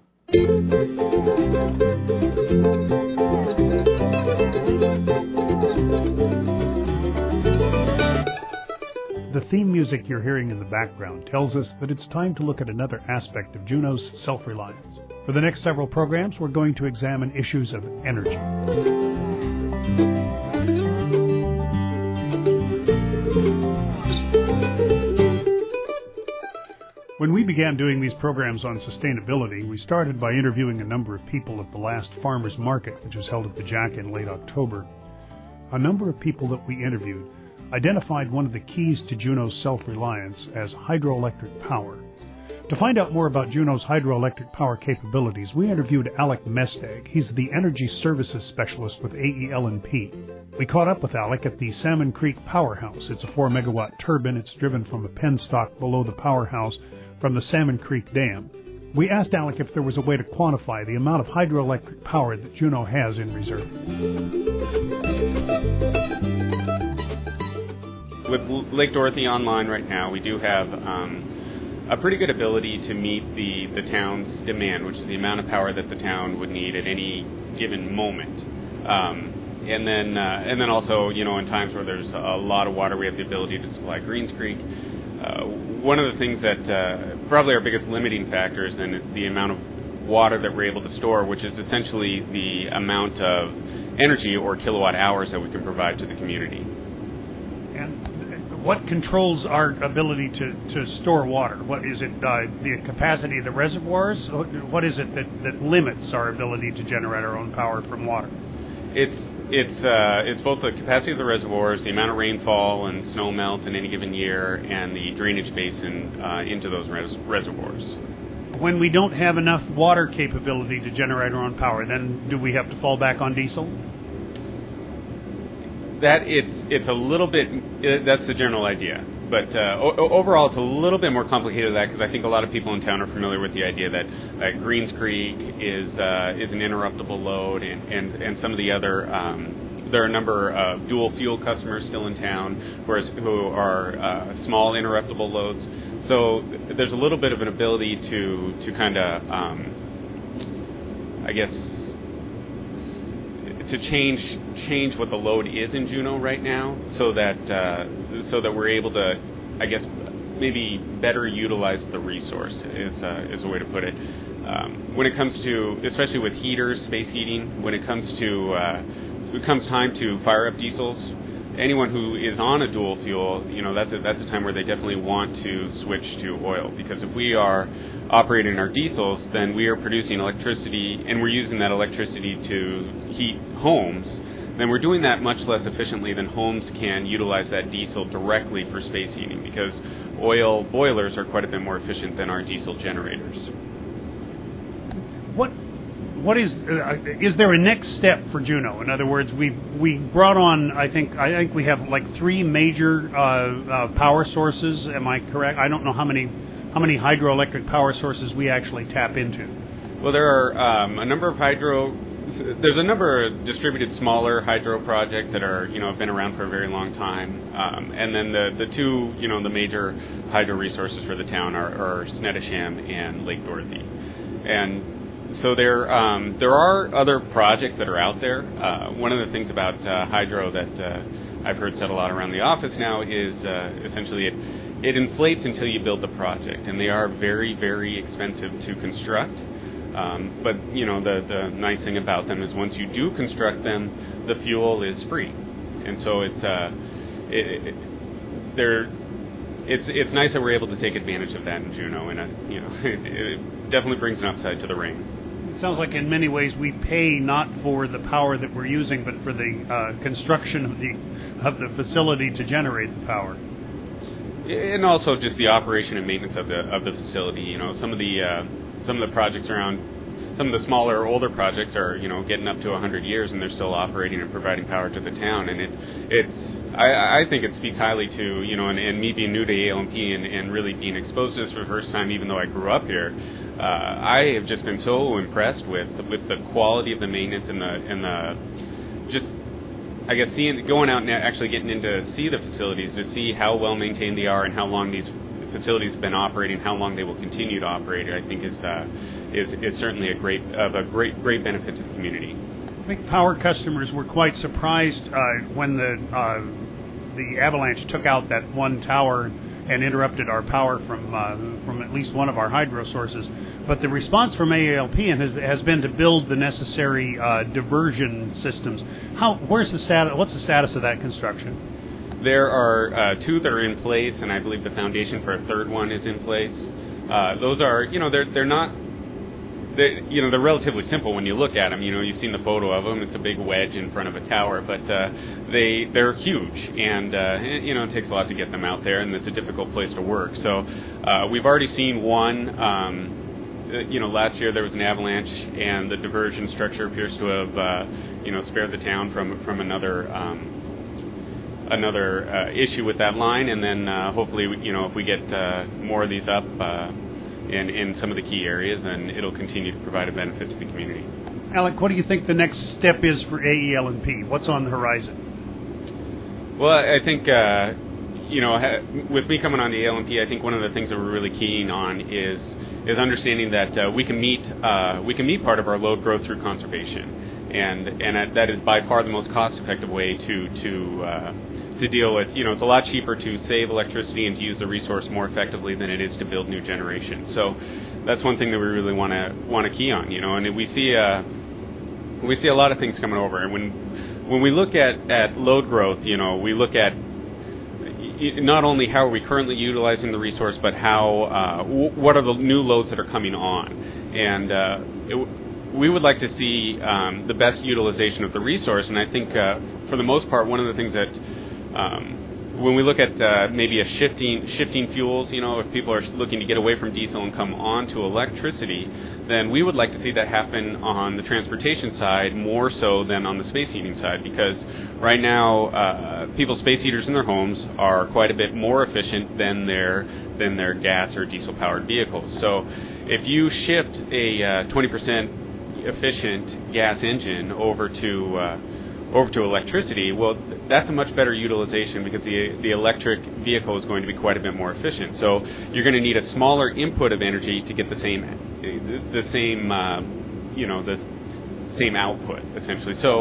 S1: The theme music you're hearing in the background tells us that it's time to look at another aspect of Juneau's self-reliance. For the next several programs, we're going to examine issues of energy. When we began doing these programs on sustainability, we started by interviewing a number of people at the last farmers market, which was held at the Jack in late October. A number of people that we interviewed identified one of the keys to Juneau's self-reliance as hydroelectric power. To find out more about Juneau's hydroelectric power capabilities, we interviewed Alec Mestag. He's the Energy Services Specialist with A E L and P. We caught up with Alec at the Salmon Creek Powerhouse. It's a four megawatt turbine. It's driven from a penstock below the powerhouse from the Salmon Creek Dam. We asked Alec if there was a way to quantify the amount of hydroelectric power that Juneau has in reserve.
S13: With Lake Dorothy online right now, we do have um, a pretty good ability to meet the, the town's demand, which is the amount of power that the town would need at any given moment. Um, and then uh, and then also, you know, in times where there's a lot of water, we have the ability to supply Greens Creek. Uh, one of the things that uh, probably our biggest limiting factor is then the amount of water that we're able to store, which is essentially the amount of energy or kilowatt hours that we can provide to the community.
S1: And what controls our ability to, to store water? What is it, uh, the capacity of the reservoirs? What is it that, that limits our ability to generate our own power from water?
S13: It's it's uh, it's both the capacity of the reservoirs, the amount of rainfall and snow melt in any given year, and the drainage basin uh, into those res- reservoirs.
S1: When we don't have enough water capability to generate our own power, then do we have to fall back on diesel?
S13: That it's it's a little bit. It, that's the general idea, but uh, o- overall, it's a little bit more complicated than that, because I think a lot of people in town are familiar with the idea that uh, Greens Creek is uh, is an interruptible load, and, and, and some of the other. Um, there are a number of dual fuel customers still in town, whereas who are uh, small interruptible loads. So there's a little bit of an ability to to kind of, um, I guess. to change change what the load is in Juneau right now, so that uh, so that we're able to, I guess, maybe better utilize the resource is uh, is a way to put it. Um, when it comes to, especially with heaters, space heating, when it comes to uh, it comes time to fire up diesels, anyone who is on a dual fuel, you know, that's a, that's a time where they definitely want to switch to oil, because if we are operating our diesels, then we are producing electricity, and we're using that electricity to heat homes, then we're doing that much less efficiently than homes can utilize that diesel directly for space heating, because oil boilers are quite a bit more efficient than our diesel generators.
S1: What what is uh, is there a next step for Juneau? In other words, we we brought on, I think I think we have like three major uh, uh, power sources. Am I correct? I don't know how many how many hydroelectric power sources we actually tap into.
S13: Well, there are um, a number of hydro. There's a number of distributed smaller hydro projects that are, you know, have been around for a very long time, um, and then the the two, you know, the major hydro resources for the town are, are Snettisham and Lake Dorothy, and so there um, there are other projects that are out there. Uh, one of the things about uh, hydro that uh, I've heard said a lot around the office now is uh, essentially it it inflates until you build the project, and they are very, very expensive to construct. Um, but, you know, the, the nice thing about them is once you do construct them, the fuel is free. And so it's, uh, it, it, they're, it's it's nice that we're able to take advantage of that in Juneau, and, uh, you know, it, it definitely brings an upside to the ring.
S1: It sounds like in many ways we pay not for the power that we're using, but for the uh, construction of the of the facility to generate the power.
S13: And also just the operation and maintenance of the of the facility. You know, some of the uh, some of the projects around, some of the smaller, older projects are, you know, getting up to one hundred years, and they're still operating and providing power to the town. And it's, it's I, I think it speaks highly to, you know, and, and me being new to A L M P and, and really being exposed to this for the first time, even though I grew up here, uh, I have just been so impressed with with the quality of the maintenance and the and the just, I guess, seeing, going out and actually getting in to see the facilities, to see how well maintained they are and how long these facilities have been operating, how long they will continue to operate, I think is uh, is is certainly a great of a great great benefit to the community.
S1: I think power customers were quite surprised uh, when the uh, the avalanche took out that one tower and interrupted our power from uh, from at least one of our hydro sources. But the response from A A L P has has been to build the necessary uh, diversion systems. How where's the status? What's the status of that construction?
S13: There are uh, two that are in place, and I believe the foundation for a third one is in place. Uh, those are, you know, they're they're not, they, you know, they're relatively simple when you look at them. You know, you've seen the photo of them. It's a big wedge in front of a tower, but uh, they they're huge, and uh, you know, it takes a lot to get them out there, and it's a difficult place to work. So uh, we've already seen one. Um, you know, last year there was an avalanche, and the diversion structure appears to have, uh, you know, spared the town from from another. Um, another uh, issue with that line, and then uh, hopefully, you know, if we get uh, more of these up uh, in, in some of the key areas, then it'll continue to provide a benefit to the community.
S1: Alec, what do you think the next step is for A E L M P? What's on the horizon?
S13: Well, I think, uh, you know, with me coming on the A L M P, I think one of the things that we're really keen on is is understanding that uh, we can meet uh, we can meet part of our load growth through conservation. And and that is by far the most cost-effective way to to uh, to deal with, you know, it's a lot cheaper to save electricity and to use the resource more effectively than it is to build new generation. So that's one thing that we really want to want to key on, you know, and we see uh, we see a lot of things coming over. And when when we look at, at load growth, you know, we look at not only how are we currently utilizing the resource, but how uh, w- what are the new loads that are coming on, and uh, it, we would like to see um, the best utilization of the resource. And I think uh, for the most part, one of the things that um, when we look at uh, maybe a shifting shifting fuels, you know, if people are looking to get away from diesel and come on to electricity, then we would like to see that happen on the transportation side more so than on the space heating side, because right now uh, people's space heaters in their homes are quite a bit more efficient than their than their gas or diesel powered vehicles. So if you shift a uh, twenty percent efficient gas engine over to uh, over to electricity, well, that's a much better utilization, because the the electric vehicle is going to be quite a bit more efficient. So you're going to need a smaller input of energy to get the same the same uh, you know the same output essentially. So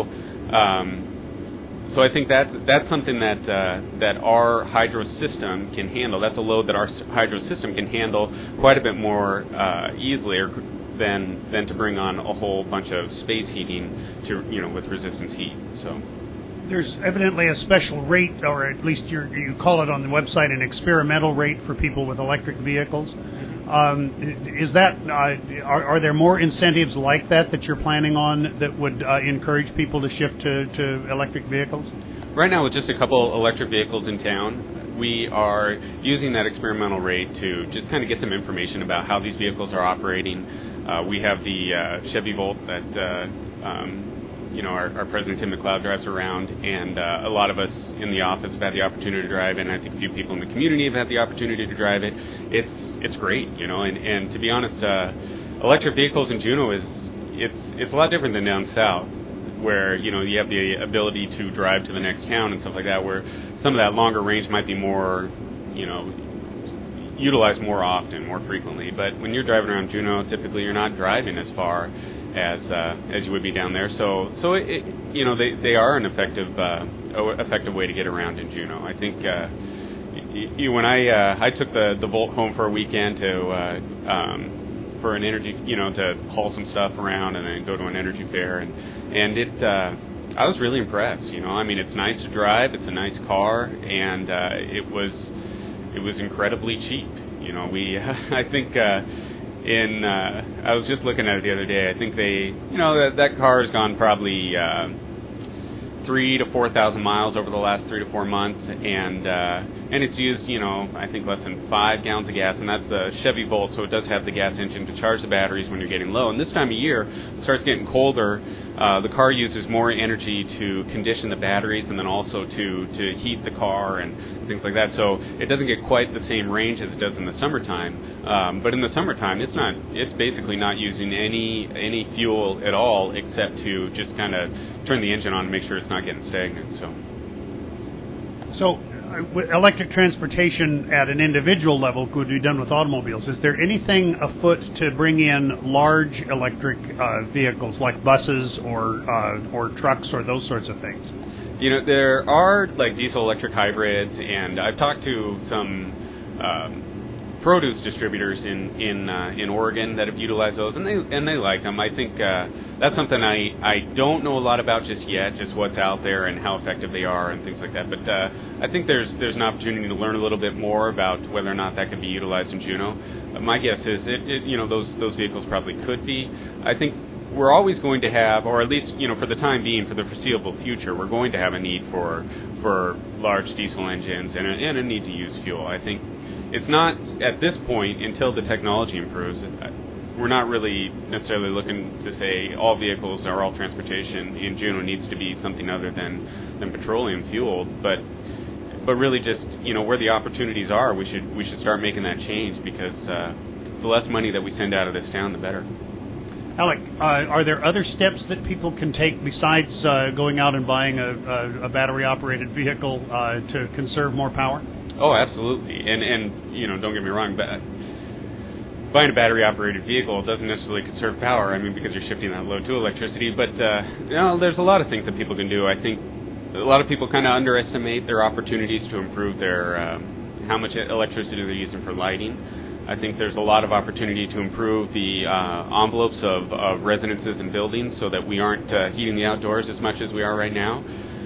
S13: um, so I think that that's something that uh, that our hydro system can handle. That's a load that our hydro system can handle quite a bit more uh, easily, or than than to bring on a whole bunch of space heating to, you know, with resistance heat. So
S1: there's evidently a special rate, or at least you're, you call it on the website an experimental rate for people with electric vehicles. Um, is that uh, are, are there more incentives like that that you're planning on that would uh, encourage people to shift to, to electric vehicles?
S13: Right now, with just a couple electric vehicles in town, we are using that experimental rate to just kind of get some information about how these vehicles are operating. Uh, we have the uh, Chevy Volt that uh, um, you know our, our president Tim McLeod drives around, and uh, a lot of us in the office have had the opportunity to drive it, and I think a few people in the community have had the opportunity to drive it. It's it's great, you know, and, and to be honest, uh, electric vehicles in Juneau is it's it's a lot different than down south, where, you know, you have the ability to drive to the next town and stuff like that, where some of that longer range might be more, you know, utilized more often, more frequently. But when you're driving around Juneau, typically you're not driving as far as uh, as you would be down there. So, so it, it, you know, they, they are an effective uh, effective way to get around in Juneau. I think uh, you, when I uh, I took the the Volt home for a weekend to uh, um, for an energy, you know, to haul some stuff around and then go to an energy fair, and and it. Uh, I was really impressed. You know, I mean, it's nice to drive. It's a nice car, and uh, it was. It was incredibly cheap. You know, we, I think, uh, in, uh, I was just looking at it the other day. I think they, you know, that, that car has gone probably, uh, three to four thousand miles over the last three to four months, and, uh, and it's used, you know, I think less than five gallons of gas, and that's the Chevy Volt, so it does have the gas engine to charge the batteries when you're getting low. And this time of year, it starts getting colder. Uh, the car uses more energy to condition the batteries, and then also to, to heat the car and things like that. So it doesn't get quite the same range as it does in the summertime. Um, but in the summertime, it's not. It's basically not using any any fuel at all, except to just kind of turn the engine on and make sure it's not getting stagnant. So.
S1: So. Electric transportation at an individual level could be done with automobiles. Is there anything afoot to bring in large electric uh, vehicles like buses or uh, or trucks or those sorts of things?
S13: You know, there are like diesel electric hybrids, and I've talked to some um, produce distributors in in uh, in Oregon that have utilized those, and they and they like them. I think uh, that's something I, I don't know a lot about just yet, just what's out there and how effective they are and things like that. But uh, I think there's there's an opportunity to learn a little bit more about whether or not that could be utilized in Juneau. Uh, my guess is it, it you know those those vehicles probably could be. I think we're always going to have, or at least you know for the time being, for the foreseeable future, we're going to have a need for for large diesel engines and a, and a need to use fuel. I think. It's not, at this point, until the technology improves, we're not really necessarily looking to say all vehicles or all transportation in Juneau needs to be something other than, than petroleum fueled, but but really just, you know, where the opportunities are, we should we should start making that change, because uh, the less money that we send out of this town, the better.
S1: Alec, uh, are there other steps that people can take besides uh, going out and buying a, a, a battery-operated vehicle uh, to conserve more power?
S13: Oh, absolutely. And, and you know, don't get me wrong, but buying a battery-operated vehicle doesn't necessarily conserve power, I mean, because you're shifting that load to electricity. But, uh, you know, there's a lot of things that people can do. I think a lot of people kind of underestimate their opportunities to improve their um, how much electricity they're using for lighting. I think there's a lot of opportunity to improve the uh, envelopes of, of residences and buildings so that we aren't uh, heating the outdoors as much as we are right now.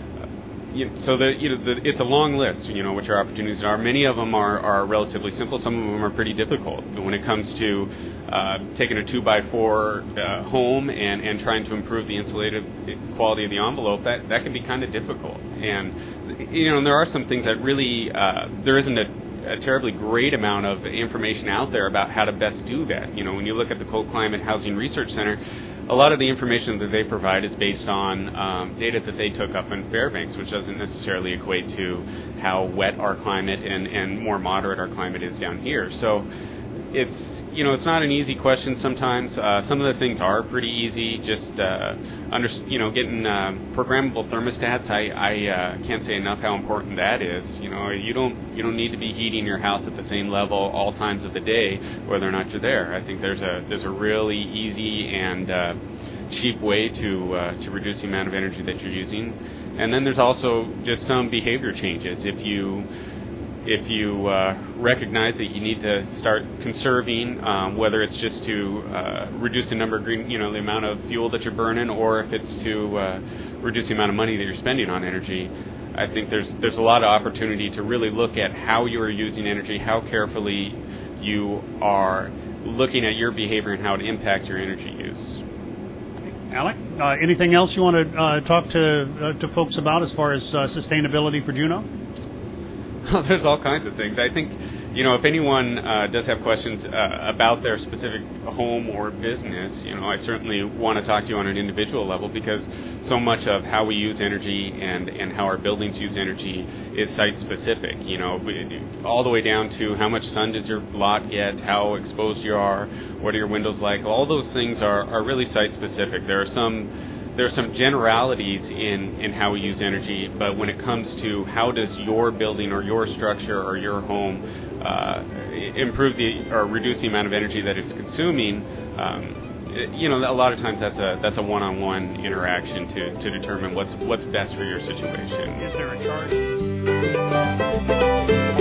S13: You know, so the, you know, the, it's a long list, you know, which our opportunities are. Many of them are, are relatively simple. Some of them are pretty difficult. When it comes to uh, taking a two by four uh, home and, and trying to improve the insulated quality of the envelope, that, that can be kind of difficult. And, you know, and there are some things that really, uh, there isn't a, a terribly great amount of information out there about how to best do that. You know, when you look at the Cold Climate Housing Research Center, a lot of the information that they provide is based on um, data that they took up in Fairbanks, which doesn't necessarily equate to how wet our climate and, and more moderate our climate is down here. So it's, you know, it's not an easy question sometimes. Uh, some of the things are pretty easy, just, uh, under, you know, getting uh, programmable thermostats. I, I uh, can't say enough how important that is. You know, you don't, you don't need to be heating your house at the same level all times of the day, whether or not you're there. I think there's a, there's a really easy and uh, cheap way to, uh, to reduce the amount of energy that you're using. And then there's also just some behavior changes. If you If you uh, recognize that you need to start conserving, um, whether it's just to uh, reduce the number of green, you know, the amount of fuel that you're burning, or if it's to uh, reduce the amount of money that you're spending on energy, I think there's there's a lot of opportunity to really look at how you are using energy, how carefully you are looking at your behavior and how it impacts your energy use.
S1: Alec, uh, anything else you want to uh, talk to uh, to folks about as far as uh, sustainability for Juneau?
S13: There's all kinds of things. I think, you know, if anyone uh, does have questions uh, about their specific home or business, you know, I certainly want to talk to you on an individual level, because so much of how we use energy and, and how our buildings use energy is site-specific, you know, all the way down to how much sun does your lot get, how exposed you are, what are your windows like. All those things are, are really site-specific. There are some... There are some generalities in, in how we use energy, but when it comes to how does your building or your structure or your home uh, improve the or reduce the amount of energy that it's consuming, um, it, you know, a lot of times that's a that's a one-on-one interaction to, to determine what's what's best for your situation.
S1: Is there a charge?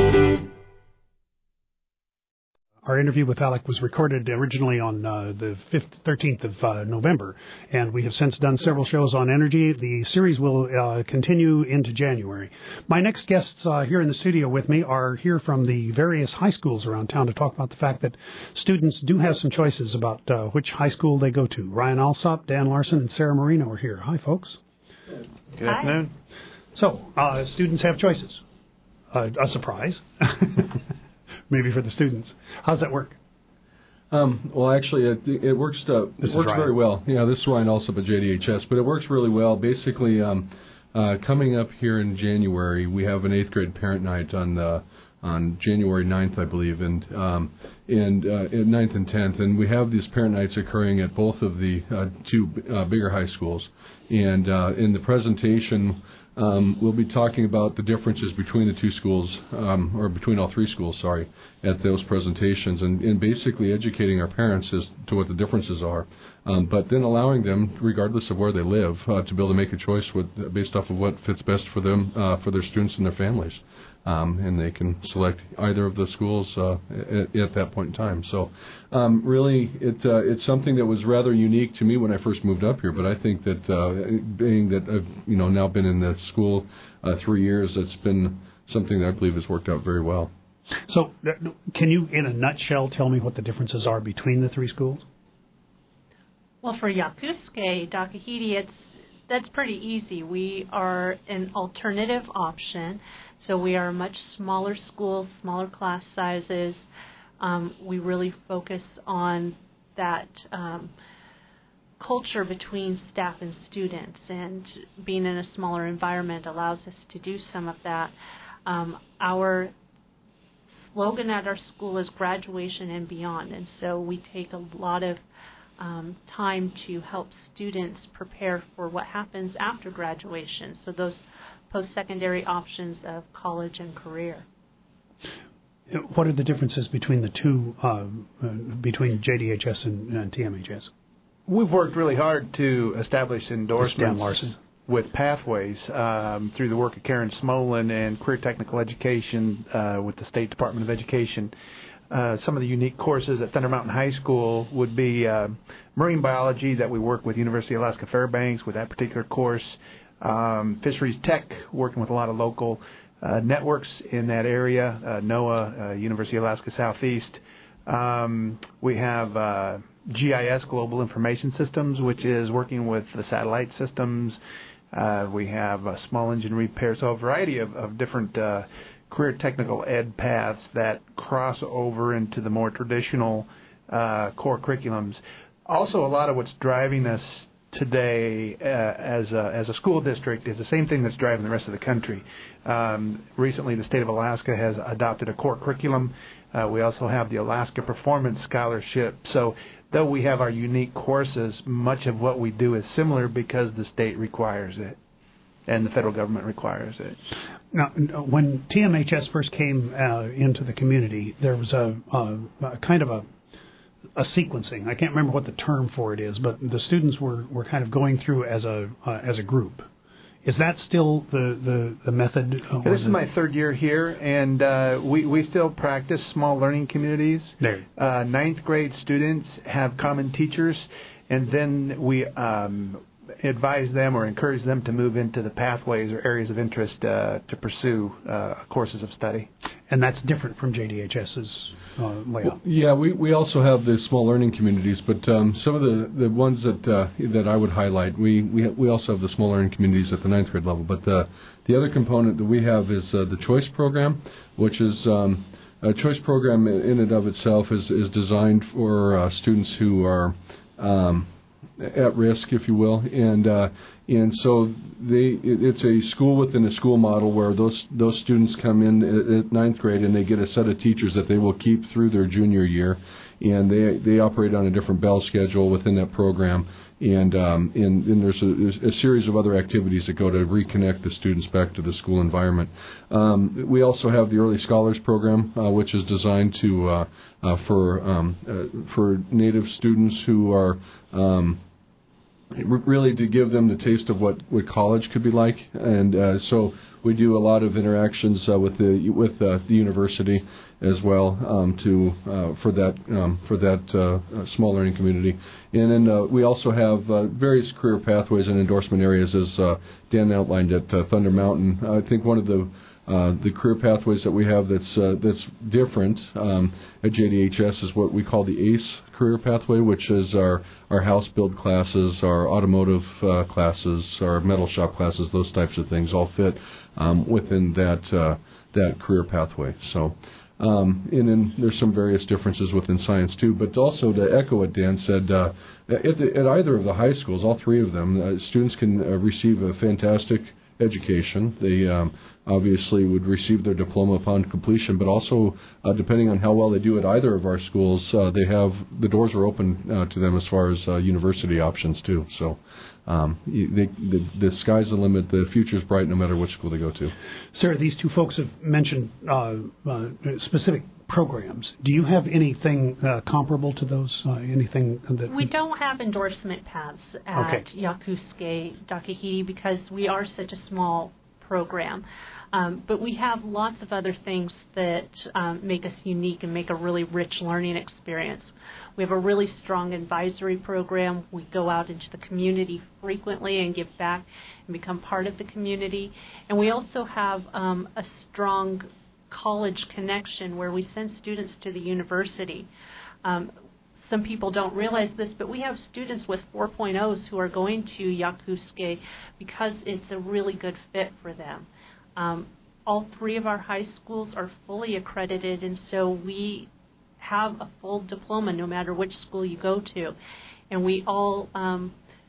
S1: Our interview with Alec was recorded originally on uh, the thirteenth of uh, November, and we have since done several shows on energy. The series will uh, continue into January. My next guests uh, here in the studio with me are here from the various high schools around town to talk about the fact that students do have some choices about uh, which high school they go to. Ryan Alsop, Dan Larson, and Sarah Marino are here. Hi, folks.
S14: Good afternoon.
S1: So, uh, students have choices. Uh, a surprise. Maybe for the students. How's that work?
S14: Um, well, actually, it, it works uh, it works very well. Yeah, this is Ryan also at J D H S, but it works really well. Basically, um, uh, coming up here in January, we have an eighth grade parent night on the on January ninth, I believe, and um, and uh, ninth and tenth, and we have these parent nights occurring at both of the uh, two uh, bigger high schools. And uh, in the presentation, Um, we'll be talking about the differences between the two schools, um, or between all three schools, sorry, at those presentations, and, and basically educating our parents as to what the differences are, um, but then allowing them, regardless of where they live, uh, to be able to make a choice with, based off of what fits best for them, uh, for their students and their families. Um, and they can select either of the schools uh, at, at that point in time. So, um, really, it, uh, it's something that was rather unique to me when I first moved up here. But I think that uh, being that I've you know now been in the school uh, three years, it's been something that I believe has worked out very well.
S1: So, can you, in a nutshell, tell me what the differences are between the three schools?
S15: Well, for Yakusuke, Takahiti, it's that's pretty easy. We are an alternative option. So we are a much smaller school, smaller class sizes. Um, we really focus on that um, culture between staff and students, and being in a smaller environment allows us to do some of that. Um, our slogan at our school is graduation and beyond, and so we take a lot of Um, time to help students prepare for what happens after graduation, so those post-secondary options of college and career.
S1: What are the differences between the two, uh, uh, between J D H S and, and T M H S?
S16: We've worked really hard to establish endorsements.
S1: Dan Larson.
S16: with Pathways um, through the work of Karen Smolin and Career Technical Education uh, with the State Department of Education. Uh, some of the unique courses at Thunder Mountain High School would be uh, marine biology that we work with University of Alaska Fairbanks with that particular course, um, fisheries tech, working with a lot of local uh, networks in that area, uh, NOAA, uh, University of Alaska Southeast. Um, we have uh, G I S, Global Information Systems, which is working with the satellite systems. Uh, we have uh, small engine repair, so a variety of, of different uh, career technical ed paths that cross over into the more traditional uh, core curriculums. Also, a lot of what's driving us today uh, as, a, as a school district is the same thing that's driving the rest of the country. Um, recently, the state of Alaska has adopted a core curriculum. Uh, we also have the Alaska Performance Scholarship. So though we have our unique courses, much of what we do is similar because the state requires it and the federal government requires it.
S1: Now, when T M H S first came uh, into the community, there was a, a, a kind of a, a sequencing. I can't remember what the term for it is, but the students were, were kind of going through as a uh, as a group. Is that still the, the, the method?
S16: Yeah, this is my third year here, and uh, we, we still practice small learning communities.
S1: There.
S16: Uh, ninth grade students have common teachers, and then we um, advise them or encourage them to move into the pathways or areas of interest uh, to pursue uh, courses of study.
S1: And that's different from J D H S's uh, layout.
S14: Well, yeah, we, we also have the small learning communities, but um, some of the, the ones that uh, that I would highlight, we we we also have the small learning communities at the ninth grade level. But the the other component that we have is uh, the choice program, which is um, a choice program in and of itself is is designed for uh, students who are um, at risk, if you will, and uh, and so they it, it's a school within a school model where those those students come in at, at ninth grade and they get a set of teachers that they will keep through their junior year, and they they operate on a different bell schedule within that program, and um, and, and there's a, a series of other activities that go to reconnect the students back to the school environment. Um, we also have the Early Scholars Program, uh, which is designed to uh, uh, for um, uh, for Native students who are um, really to give them the taste of what, what college could be like, and uh, so we do a lot of interactions uh, with the with uh, the university as well um, to uh, for that um, for that uh, small learning community, and then uh, we also have uh, various career pathways and endorsement areas as uh, Dan outlined at uh, Thunder Mountain. I think one of the Uh, the career pathways that we have that's uh, that's different um, at J D H S is what we call the ACE career pathway, which is our, our house build classes, our automotive uh, classes, our metal shop classes, those types of things all fit um, within that uh, that career pathway. So, um, and then there's some various differences within science too. But also to echo what Dan said, uh, at, the, at either of the high schools, all three of them, uh, students can uh, receive a fantastic education. They um, obviously would receive their diploma upon completion, but also uh, depending on how well they do at either of our schools, uh, they have the doors are open uh, to them as far as uh, university options too. So um, they, the, the sky's the limit. The future's bright no matter which school they go to.
S1: Sarah, these two folks have mentioned uh, uh, specific programs. Do you have anything uh, comparable to those? Uh, anything that
S15: we don't have endorsement paths at
S1: okay.
S15: Yakusuke Dakahiti because we are such a small program. Um, but we have lots of other things that um, make us unique and make a really rich learning experience. We have a really strong advisory program. We go out into the community frequently and give back and become part of the community. And we also have um, a strong college connection where we send students to the university. Um, some people don't realize this, but we have students with four point ohs who are going to Yakusuke because it's a really good fit for them. Um, all three of our high schools are fully accredited, and so we have a full diploma no matter which school you go to. And we all um,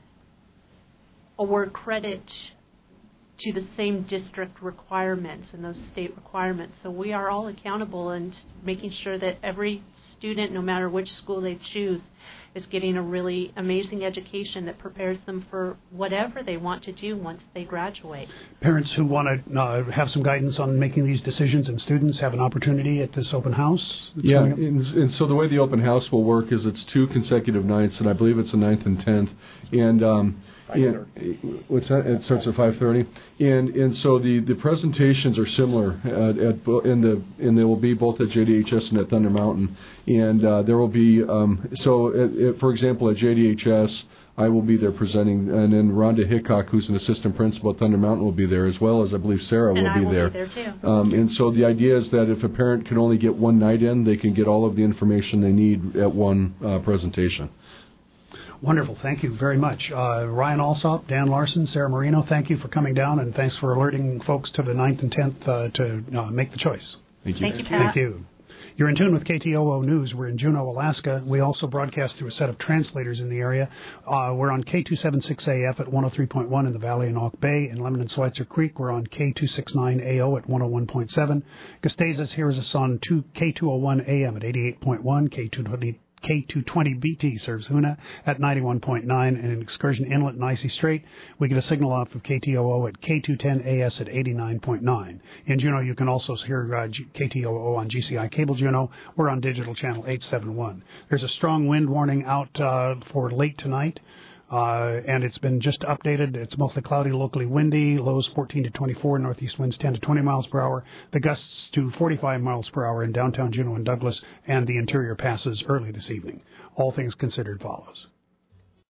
S15: award credit to the same district requirements and those state requirements. So we are all accountable and making sure that every student, no matter which school they choose, is getting a really amazing education that prepares them for whatever they want to do once they graduate.
S1: Parents who want to uh, have some guidance on making these decisions and students have an opportunity at this open house?
S14: Yeah, and, and so the way the open house will work is it's two consecutive nights, and I believe it's the ninth and tenth. And um, And, what's that? It starts at five thirty, and and so the, the presentations are similar at, at in the and they will be both at J D H S and at Thunder Mountain, and uh, there will be um, so at, at, for example at J D H S I will be there presenting, and then Rhonda Hickok, who's an assistant principal at Thunder Mountain, will be there, as well as I believe Sarah
S15: and
S14: will
S15: I
S14: be
S15: will
S14: there.
S15: Be there too.
S14: Um, and so the idea is that if a parent can only get one night in, they can get all of the information they need at one uh, presentation.
S1: Wonderful. Thank you very much. Uh, Ryan Alsop, Dan Larson, Sarah Marino, thank you for coming down, and thanks for alerting folks to the ninth and tenth uh, to uh, make the choice.
S14: Thank you.
S15: Thank you, Pat.
S1: Thank you. You're in tune with K T O O News. We're in Juneau, Alaska. We also broadcast through a set of translators in the area. Uh, we're on K two seventy-six A F at one oh three point one in the Valley and Auk Bay. In Lemon and Schweitzer Creek, we're on K two sixty-nine A O at one oh one point seven. Gustavus hears us on K two oh one A M at eighty-eight point one. K two twenty K two twenty B T serves Hoonah at ninety-one point nine, and in Excursion Inlet and Icy Strait, we get a signal off of K T O O at K two ten A S at eighty-nine point nine. In Juneau, you can also hear uh, K T O O on G C I Cable Juneau. We're on digital channel eight seventy-one. There's a strong wind warning out uh, for late tonight. Uh, and it's been just updated. It's mostly cloudy, locally windy, lows fourteen to twenty-four, northeast winds ten to twenty miles per hour, the gusts to forty-five miles per hour in downtown Juneau and Douglas, and the interior passes early this evening. All things considered follows.